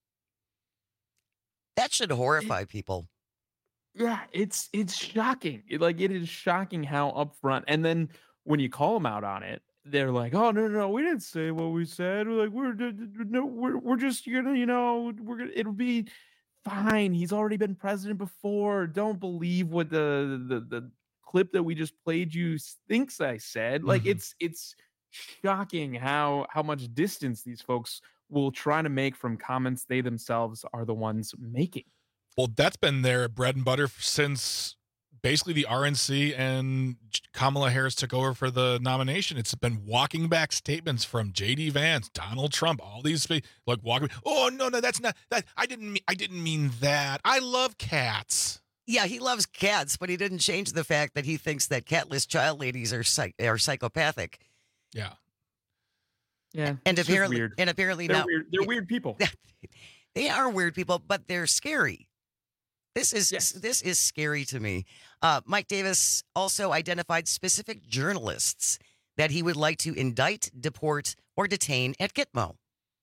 [SPEAKER 7] That should horrify people.
[SPEAKER 10] Yeah, it's shocking. It is shocking how upfront. And then when you call them out on it, they're like, "Oh no, we didn't say what we said. We're just gonna, it'll be fine. He's already been president before. Don't believe what the clip that we just played you thinks I said." Like it's shocking how much distance these folks will try to make from comments they themselves are the ones making.
[SPEAKER 8] Well, that's been their bread and butter since basically the RNC and Kamala Harris took over for the nomination. It's been walking back statements from J.D. Vance, Donald Trump, all these like walking. Oh no, that's not that. I didn't mean that. I love cats.
[SPEAKER 7] Yeah, he loves cats, but he didn't change the fact that he thinks that catless child ladies are psychopathic.
[SPEAKER 8] Yeah.
[SPEAKER 10] Yeah.
[SPEAKER 7] And apparently,
[SPEAKER 10] weird.
[SPEAKER 7] Now
[SPEAKER 10] they're weird people.
[SPEAKER 7] They are weird people, but they're scary. This is scary to me. Mike Davis also identified specific journalists that he would like to indict, deport, or detain at Gitmo.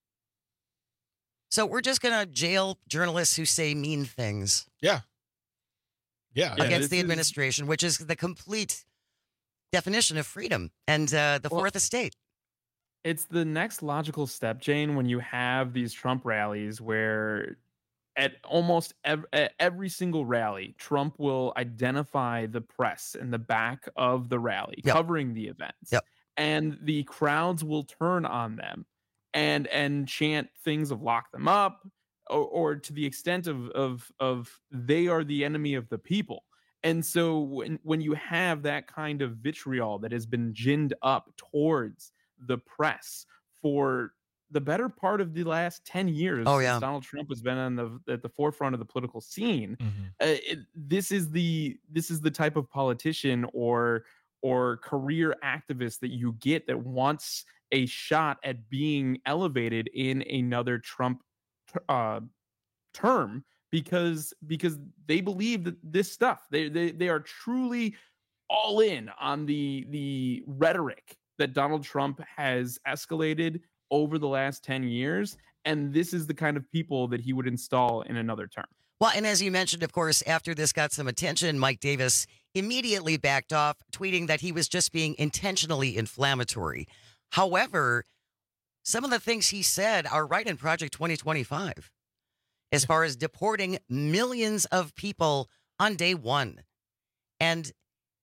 [SPEAKER 7] So we're just going to jail journalists who say mean things.
[SPEAKER 8] Yeah.
[SPEAKER 7] Against the administration, which is the complete definition of freedom and the Fourth Estate.
[SPEAKER 10] It's the next logical step, Jane, when you have these Trump rallies where at almost every single rally, Trump will identify the press in the back of the rally, covering the events. And the crowds will turn on them and chant things of lock them up, or to the extent of they are the enemy of the people. And so when you have that kind of vitriol that has been ginned up towards the press for the better part of the last 10 years, since Donald Trump has been at the forefront of the political scene, this is the type of politician or career activist that you get that wants a shot at being elevated in another Trump term because they believe that this stuff, they are truly all in on the rhetoric that Donald Trump has escalated over the last 10 years. And this is the kind of people that he would install in another term.
[SPEAKER 7] Well, and as you mentioned, of course, after this got some attention, Mike Davis immediately backed off, tweeting that he was just being intentionally inflammatory. However, some of the things he said are right in Project 2025, as far as deporting millions of people on day one. And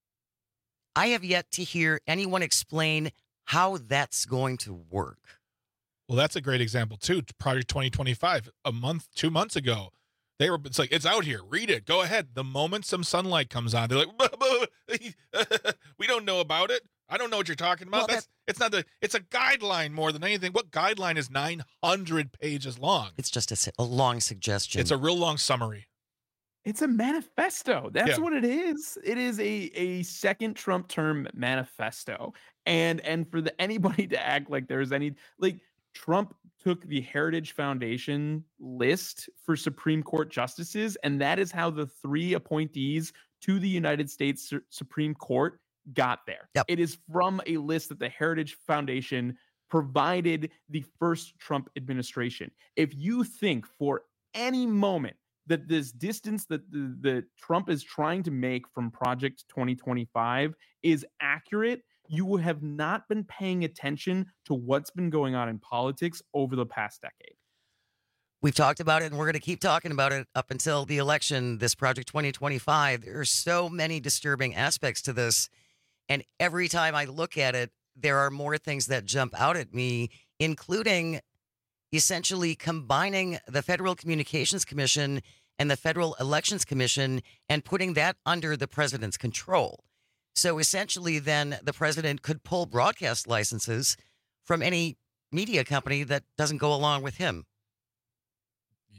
[SPEAKER 7] I have yet to hear anyone explain how that's going to work.
[SPEAKER 8] Well, that's a great example too. Project 2025, 2 months ago, it's like, it's out here. Read it. Go ahead. The moment some sunlight comes on, they're like, we don't know about it. I don't know what you're talking about.
[SPEAKER 7] Well,
[SPEAKER 8] it's a guideline more than anything. What guideline is 900 pages long?
[SPEAKER 7] It's just a long suggestion.
[SPEAKER 8] It's a real long summary.
[SPEAKER 10] It's a manifesto. That's what it is. It is a second Trump term manifesto. And for anybody to act like there's any, like, Trump took the Heritage Foundation list for Supreme Court justices, and that is how the 3 appointees to the United States Supreme Court got there. It is from a list that the Heritage Foundation provided the first Trump administration. If you think for any moment that this distance that Trump is trying to make from Project 2025 is accurate, you have not been paying attention to what's been going on in politics over the past decade.
[SPEAKER 7] We've talked about it, and we're going to keep talking about it up until the election, this Project 2025. There are so many disturbing aspects to this, and every time I look at it, there are more things that jump out at me, including essentially combining the Federal Communications Commission and the Federal Elections Commission and putting that under the president's control. So essentially, then the president could pull broadcast licenses from any media company that doesn't go along with him.
[SPEAKER 8] Yeah.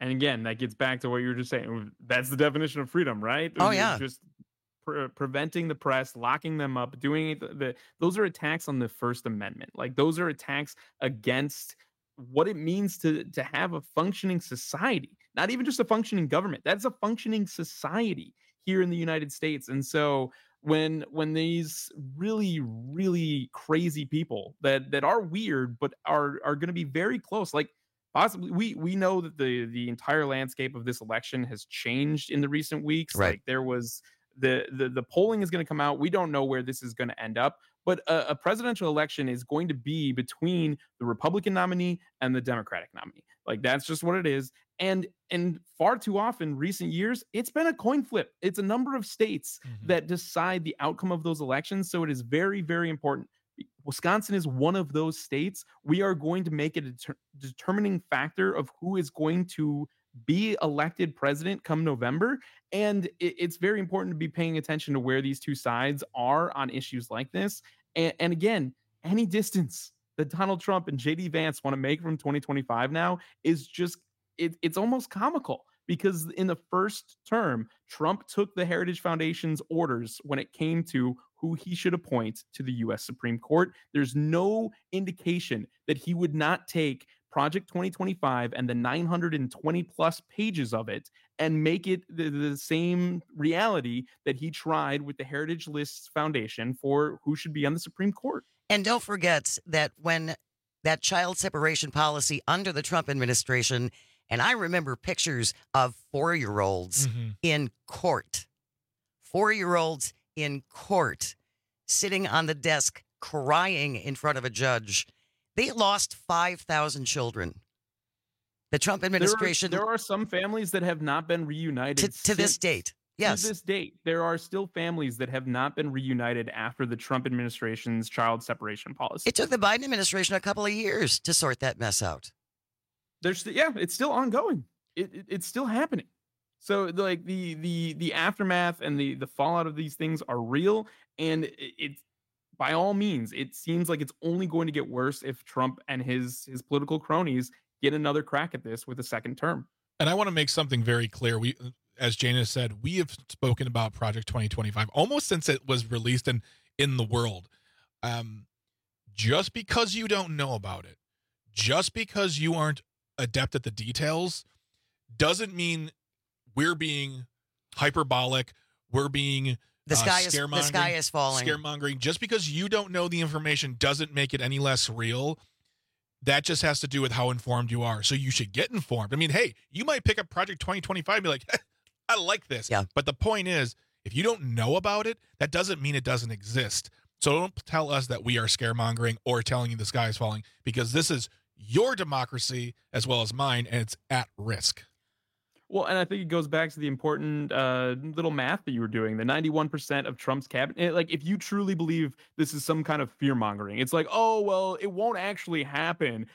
[SPEAKER 10] And again, that gets back to what you were just saying. That's the definition of freedom, right?
[SPEAKER 7] Oh, yeah.
[SPEAKER 10] Just preventing the press, locking them up, doing it. Those are attacks on the First Amendment. Like, those are attacks against what it means to have a functioning society, not even just a functioning government. That's a functioning society here in the United States. And so when these really, really crazy people that are weird, but are going to be very close, like possibly we know that the entire landscape of this election has changed in the recent weeks.
[SPEAKER 7] Right.
[SPEAKER 10] Like, there was the polling is going to come out. We don't know where this is going to end up. But a presidential election is going to be between the Republican nominee and the Democratic nominee. Like, that's just what it is. And far too often, recent years, it's been a coin flip. It's a number of states that decide the outcome of those elections. So it is very, very important. Wisconsin is one of those states. We are going to make it a determining factor of who is going to be elected president come November. And it's very important to be paying attention to where these two sides are on issues like this. And again, any distance that Donald Trump and JD Vance want to make from 2025 now is just, it's almost comical, because in the first term, Trump took the Heritage Foundation's orders when it came to who he should appoint to the U.S. Supreme Court. There's no indication that he would not take Project 2025 and the 920 plus pages of it and make it the same reality that he tried with the Heritage Lists Foundation for who should be on the Supreme Court.
[SPEAKER 7] And don't forget that when that child separation policy under the Trump administration, and I remember pictures of 4-year-olds in court, 4-year-olds in court, sitting on the desk crying in front of a judge. They lost 5,000 children. The Trump administration.
[SPEAKER 10] There are some families that have not been reunited
[SPEAKER 7] to this date. Yes.
[SPEAKER 10] To this date, there are still families that have not been reunited after the Trump administration's child separation policy.
[SPEAKER 7] It took the Biden administration a couple of years to sort that mess out.
[SPEAKER 10] It's still ongoing. It's still happening. So like the aftermath and the fallout of these things are real, and it's by all means, it seems like it's only going to get worse if Trump and his political cronies get another crack at this with a second term.
[SPEAKER 8] And I want to make something very clear. We, as Jana said, we have spoken about Project 2025 almost since it was released in the world. Just because you don't know about it, just because you aren't adept at the details, doesn't mean we're being hyperbolic. We're being
[SPEAKER 7] the sky is falling.
[SPEAKER 8] Scaremongering. Just because you don't know the information doesn't make it any less real. That just has to do with how informed you are. So you should get informed. I mean, hey, you might pick up Project 2025 and be like, I like this.
[SPEAKER 7] Yeah.
[SPEAKER 8] But the point is, if you don't know about it, that doesn't mean it doesn't exist. So don't tell us that we are scaremongering or telling you the sky is falling, because this is your democracy as well as mine, and it's at risk.
[SPEAKER 10] Well, and I think it goes back to the important little math that you were doing. The 91% of Trump's cabinet, like if you truly believe this is some kind of fear mongering, it's like, oh, well, it won't actually happen.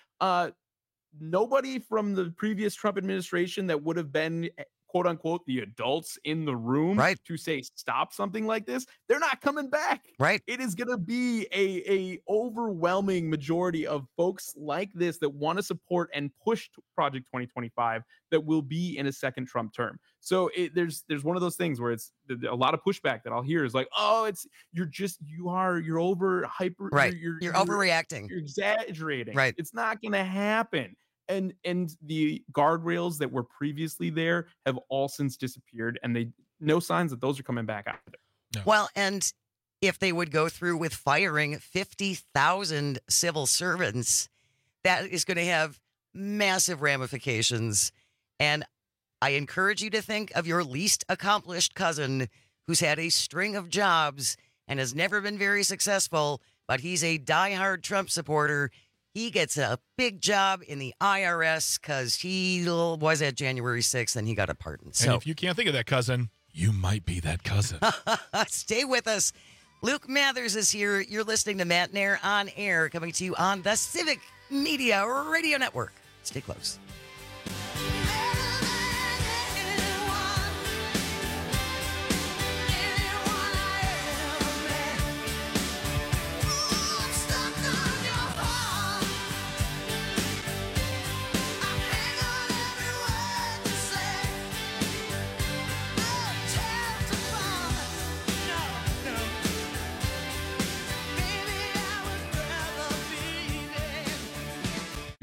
[SPEAKER 10] Nobody from the previous Trump administration that would have been, quote unquote, the adults in the room to say stop something like this, they're not coming back.
[SPEAKER 7] Right.
[SPEAKER 10] It is going to be a overwhelming majority of folks like this that want to support and push Project 2025 that will be in a second Trump term. So there's one of those things where it's a lot of pushback that I'll hear is like, oh, you're overreacting.
[SPEAKER 7] You're
[SPEAKER 10] exaggerating.
[SPEAKER 7] Right.
[SPEAKER 10] It's not going to happen. And the guardrails that were previously there have all since disappeared, and no signs that those are coming back either.
[SPEAKER 8] No.
[SPEAKER 7] Well, and if they would go through with firing 50,000 civil servants, that is going to have massive ramifications. And I encourage you to think of your least accomplished cousin who's had a string of jobs and has never been very successful, but he's a diehard Trump supporter. He gets a big job in the IRS because he was at January 6th and he got a pardon. So
[SPEAKER 8] and if you can't think of that cousin, you might be that cousin.
[SPEAKER 7] Stay with us. Luke Mathers is here. You're listening to Matt Nair on Air, coming to you on the Civic Media Radio Network. Stay close.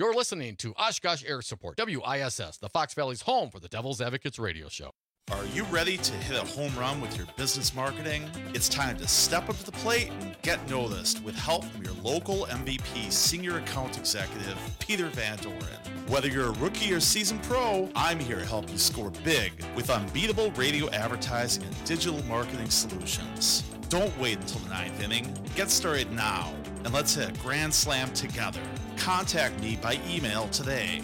[SPEAKER 12] You're listening to Oshkosh Air Support, WISS, the Fox Valley's home for the Devil's Advocates radio show.
[SPEAKER 13] Are you ready to hit a home run with your business marketing? It's time to step up to the plate and get noticed with help from your local MVP Senior Account Executive, Peter Van Doren. Whether you're a rookie or seasoned pro, I'm here to help you score big with unbeatable radio advertising and digital marketing solutions. Don't wait until the ninth inning. Get started now, and let's hit a grand slam together. Contact me by email today,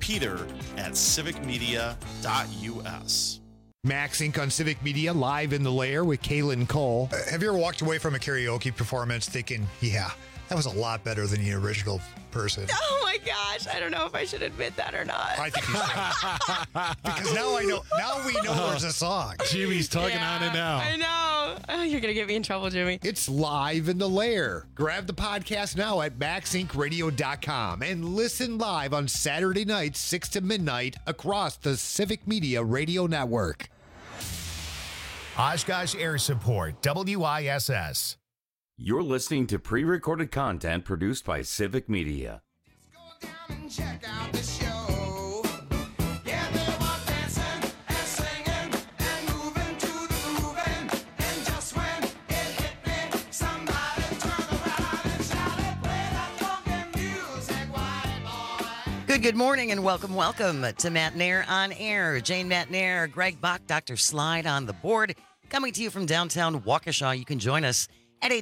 [SPEAKER 13] peter@civicmedia.us.
[SPEAKER 15] Max Inc. on Civic Media, live in the lair with Kaylin Cole.
[SPEAKER 18] Have you ever walked away from a karaoke performance thinking, yeah, that was a lot better than the original person?
[SPEAKER 19] Oh my gosh, I don't know if I should admit that or not.
[SPEAKER 18] I think you should. Because now we know there's a song.
[SPEAKER 8] Jimmy's tugging on it now.
[SPEAKER 19] I know. Oh, you're going to get me in trouble, Jimmy.
[SPEAKER 15] It's live in the lair. Grab the podcast now at maxincradio.com and listen live on Saturday nights, 6 to midnight, across the Civic Media Radio Network.
[SPEAKER 1] Oshkosh Air Support, WISS.
[SPEAKER 17] You're listening to pre-recorded content produced by Civic Media.
[SPEAKER 21] Check out the show. Yeah, they were dancing and singing and moving to the grooving. And just when it hit me, somebody turned around and shouted, play that funky music, white boy.
[SPEAKER 7] Good morning and welcome to Matt Nair on Air. Jane Matt Nair, Greg Bach, Dr. Slide on the board. Coming to you from downtown Waukesha. You can join us at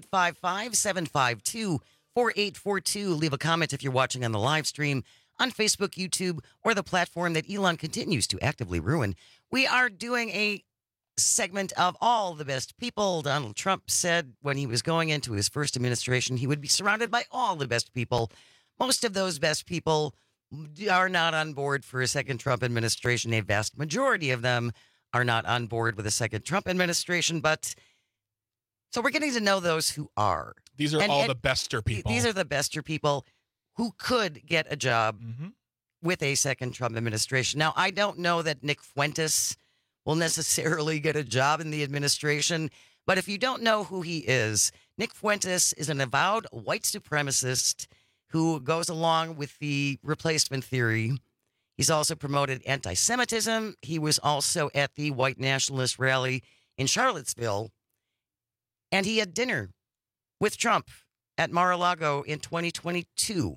[SPEAKER 7] 855-752-4842. Leave a comment if you're watching on the live stream on Facebook, YouTube, or the platform that Elon continues to actively ruin. We are doing a segment of all the best people. Donald Trump said when he was going into his first administration, he would be surrounded by all the best people. Most of those best people are not on board for a second Trump administration. A vast majority of them are not on board with a second Trump administration, but so we're getting to know those who are.
[SPEAKER 8] These are all the bester people.
[SPEAKER 7] These are the bester people who could get a job with a second Trump administration. Now, I don't know that Nick Fuentes will necessarily get a job in the administration, but if you don't know who he is, Nick Fuentes is an avowed white supremacist who goes along with the replacement theory. He's also promoted anti-Semitism. He was also at the white nationalist rally in Charlottesville, and he had dinner with Trump at Mar-a-Lago in 2022.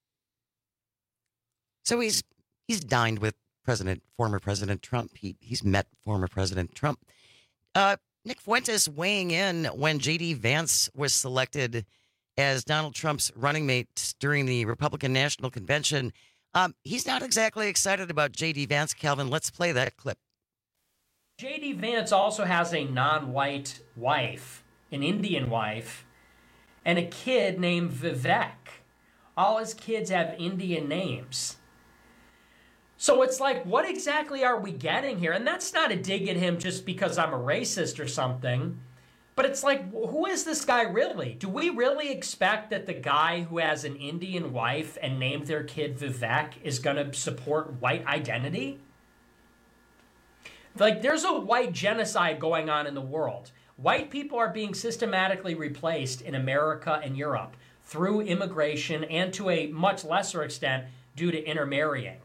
[SPEAKER 7] So he's dined with former President Trump. He's met former President Trump. Nick Fuentes weighing in when J.D. Vance was selected as Donald Trump's running mate during the Republican National Convention. He's not exactly excited about J.D. Vance. Calvin, let's play that clip.
[SPEAKER 20] J.D. Vance also has a non-white wife, an Indian wife, and a kid named Vivek. All his kids have Indian names. So it's like, what exactly are we getting here? And that's not a dig at him just because I'm a racist or something. But it's like, who is this guy really? Do we really expect that the guy who has an Indian wife and named their kid Vivek is going to support white identity? Like, there's a white genocide going on in the world. White people are being systematically replaced in America and Europe through immigration and to a much lesser extent due to intermarrying.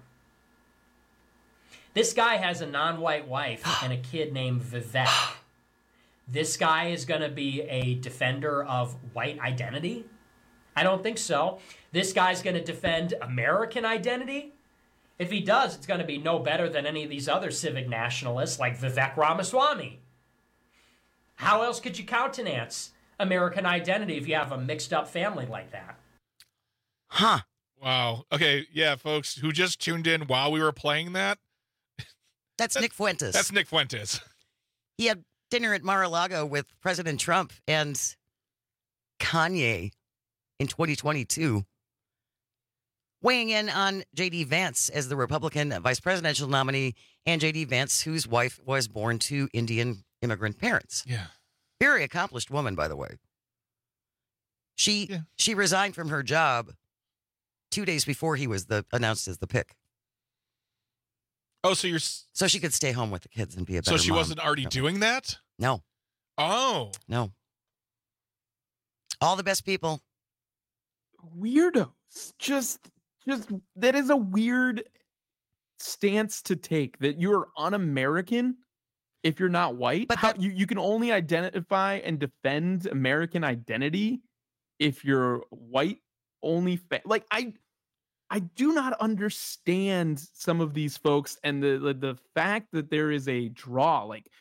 [SPEAKER 20] This guy has a non-white wife and a kid named Vivek. This guy is going to be a defender of white identity? I don't think so. This guy's going to defend American identity? If he does, it's going to be no better than any of these other civic nationalists like Vivek Ramaswamy. How else could you countenance American identity if you have a mixed up family like that?
[SPEAKER 7] Huh.
[SPEAKER 8] Wow. Okay. Yeah, folks who just tuned in while we were playing that.
[SPEAKER 7] That's Nick Fuentes.
[SPEAKER 8] That's Nick Fuentes.
[SPEAKER 7] He had dinner at Mar-a-Lago with President Trump and Kanye in 2022. Weighing in on J.D. Vance as the Republican vice presidential nominee, and J.D. Vance, whose wife was born to Indian immigrant parents.
[SPEAKER 8] Yeah.
[SPEAKER 7] Very accomplished woman, by the way. She resigned from her job 2 days before he was announced as the pick.
[SPEAKER 8] Oh, so
[SPEAKER 7] she could stay home with the kids and be a better
[SPEAKER 8] So she
[SPEAKER 7] mom.
[SPEAKER 8] wasn't already doing that?
[SPEAKER 7] No.
[SPEAKER 8] Oh.
[SPEAKER 7] No. All the best people.
[SPEAKER 10] Weirdos. Just that is a weird stance to take, that you're un-American if you're not white. But you can only identify and defend American identity if you're white only. Like I do not understand some of these folks, and the fact that there is a draw. Like,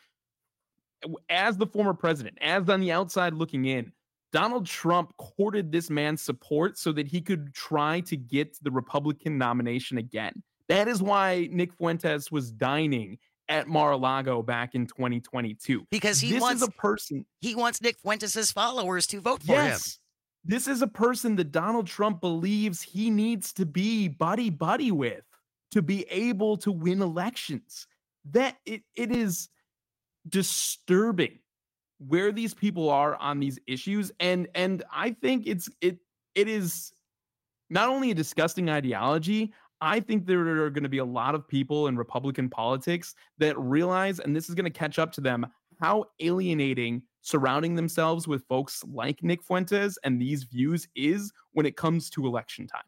[SPEAKER 10] as the former president, as on the outside looking in, Donald Trump courted this man's support so that he could try to get the Republican nomination again. That is why Nick Fuentes was dining at Mar-a-Lago back in 2022.
[SPEAKER 7] Because he wants Nick Fuentes' followers to vote for him.
[SPEAKER 10] This is a person that Donald Trump believes he needs to be buddy-buddy with to be able to win elections. That it is disturbing where these people are on these issues. And I think it is not only a disgusting ideology, I think there are going to be a lot of people in Republican politics that realize, and this is going to catch up to them, how alienating surrounding themselves with folks like Nick Fuentes and these views is when it comes to election time.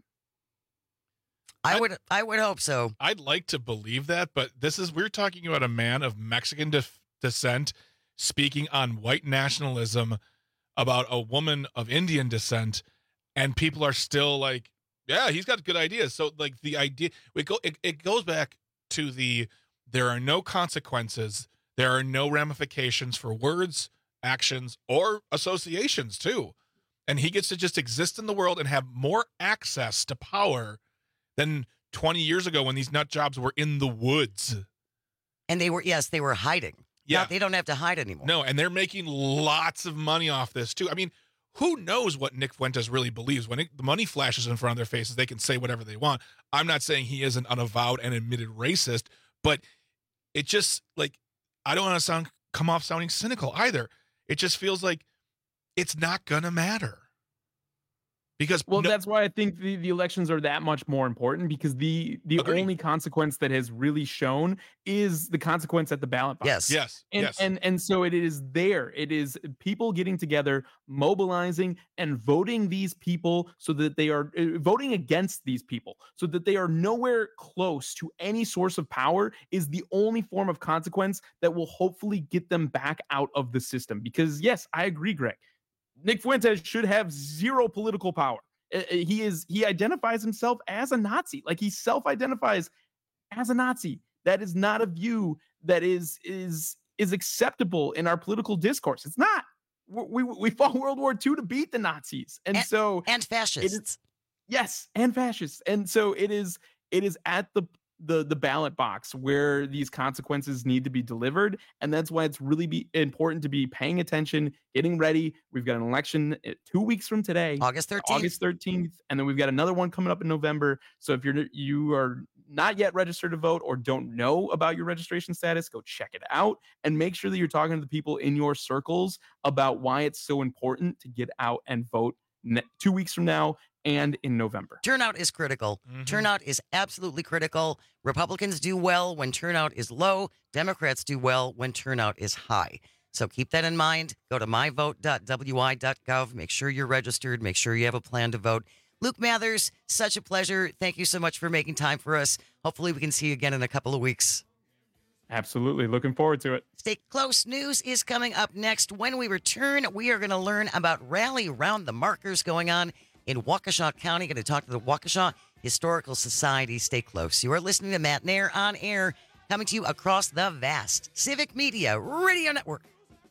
[SPEAKER 7] I would hope so.
[SPEAKER 8] I'd like to believe that, but we're talking about a man of Mexican descent speaking on white nationalism about a woman of Indian descent, and people are still like, yeah, he's got good ideas. So like the idea, it goes back to there are no consequences, there are no ramifications for words, actions, or associations too. And he gets to just exist in the world and have more access to power than 20 years ago when these nut jobs were in the woods.
[SPEAKER 7] And they were hiding. Yeah. Now they don't have to hide anymore.
[SPEAKER 8] No, and they're making lots of money off this too. I mean, who knows what Nick Fuentes really believes? When the money flashes in front of their faces, they can say whatever they want. I'm not saying he is an unavowed and admitted racist, but it just, like, I don't want to come off sounding cynical either. It just feels like it's not going to matter. Because
[SPEAKER 10] that's why I think the elections are that much more important, because the only consequence that has really shown is the consequence at the ballot box.
[SPEAKER 8] Yes.
[SPEAKER 10] And so it is there. It is people getting together, mobilizing, and voting these people so that they are voting against these people so that they are nowhere close to any source of power is the only form of consequence that will hopefully get them back out of the system. Because yes, I agree, Greg. Nick Fuentes should have zero political power. He identifies himself as a Nazi. Like, he self-identifies as a Nazi. That is not a view that is acceptable in our political discourse. It's not. We fought World War II to beat the Nazis, and
[SPEAKER 7] fascists.
[SPEAKER 10] Yes, and fascists. And so it is at the ballot box where these consequences need to be delivered. And that's why it's really important to be paying attention, getting ready. We've got an election 2 weeks from today,
[SPEAKER 7] August 13th.
[SPEAKER 10] And then we've got another one coming up in November. So if you are not yet registered to vote or don't know about your registration status, go check it out and make sure that you're talking to the people in your circles about why it's so important to get out and vote 2 weeks from now and in November.
[SPEAKER 7] Turnout is critical. Mm-hmm. Turnout is absolutely critical. Republicans do well when turnout is low. Democrats do well when turnout is high. So keep that in mind. Go to myvote.wi.gov. Make sure you're registered. Make sure you have a plan to vote. Luke Mathers, such a pleasure. Thank you so much for making time for us. Hopefully we can see you again in a couple of weeks.
[SPEAKER 10] Absolutely. Looking forward to it.
[SPEAKER 7] Stay close. News is coming up next. When we return, we are going to learn about Rally Round the Markers going on in Waukesha County. Going to talk to the Waukesha Historical Society. Stay close. You are listening to Matt Nair on air, coming to you across the vast Civic Media Radio Network.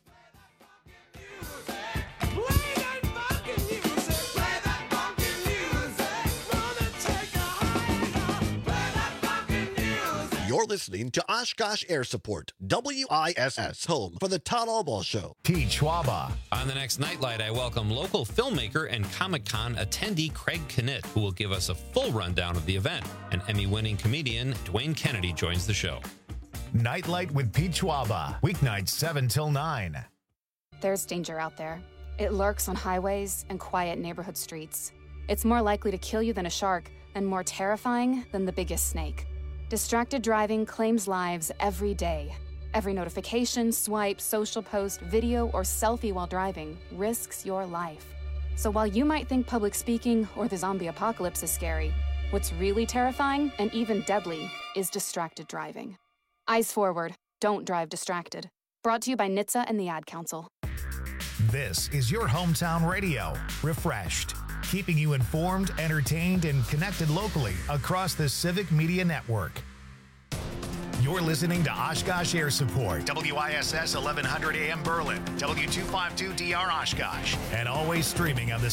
[SPEAKER 2] You're listening to Oshkosh Air Support, WISS, home for the Todd Albaugh Show.
[SPEAKER 1] Pete Schwaba.
[SPEAKER 6] On the next Nightlight, I welcome local filmmaker and Comic-Con attendee Craig Knitt, who will give us a full rundown of the event. And Emmy-winning comedian Dwayne Kennedy joins the show.
[SPEAKER 1] Nightlight with Pete Schwaba, weeknights 7 till 9.
[SPEAKER 3] There's danger out there. It lurks on highways and quiet neighborhood streets. It's more likely to kill you than a shark, and more terrifying than the biggest snake. Distracted driving claims lives every day. Every notification, swipe, social post, video, or selfie while driving risks your life. So while you might think public speaking or the zombie apocalypse is scary, What's really terrifying and even deadly is distracted driving. Eyes forward. Don't drive distracted. Brought to you by NHTSA and the Ad Council.
[SPEAKER 1] This is your hometown radio, Refreshed, keeping you informed, entertained, and connected locally across the Civic Media Network. You're listening to Oshkosh Air Support, WISS 1100 AM Berlin, W252DR Oshkosh, and always streaming on the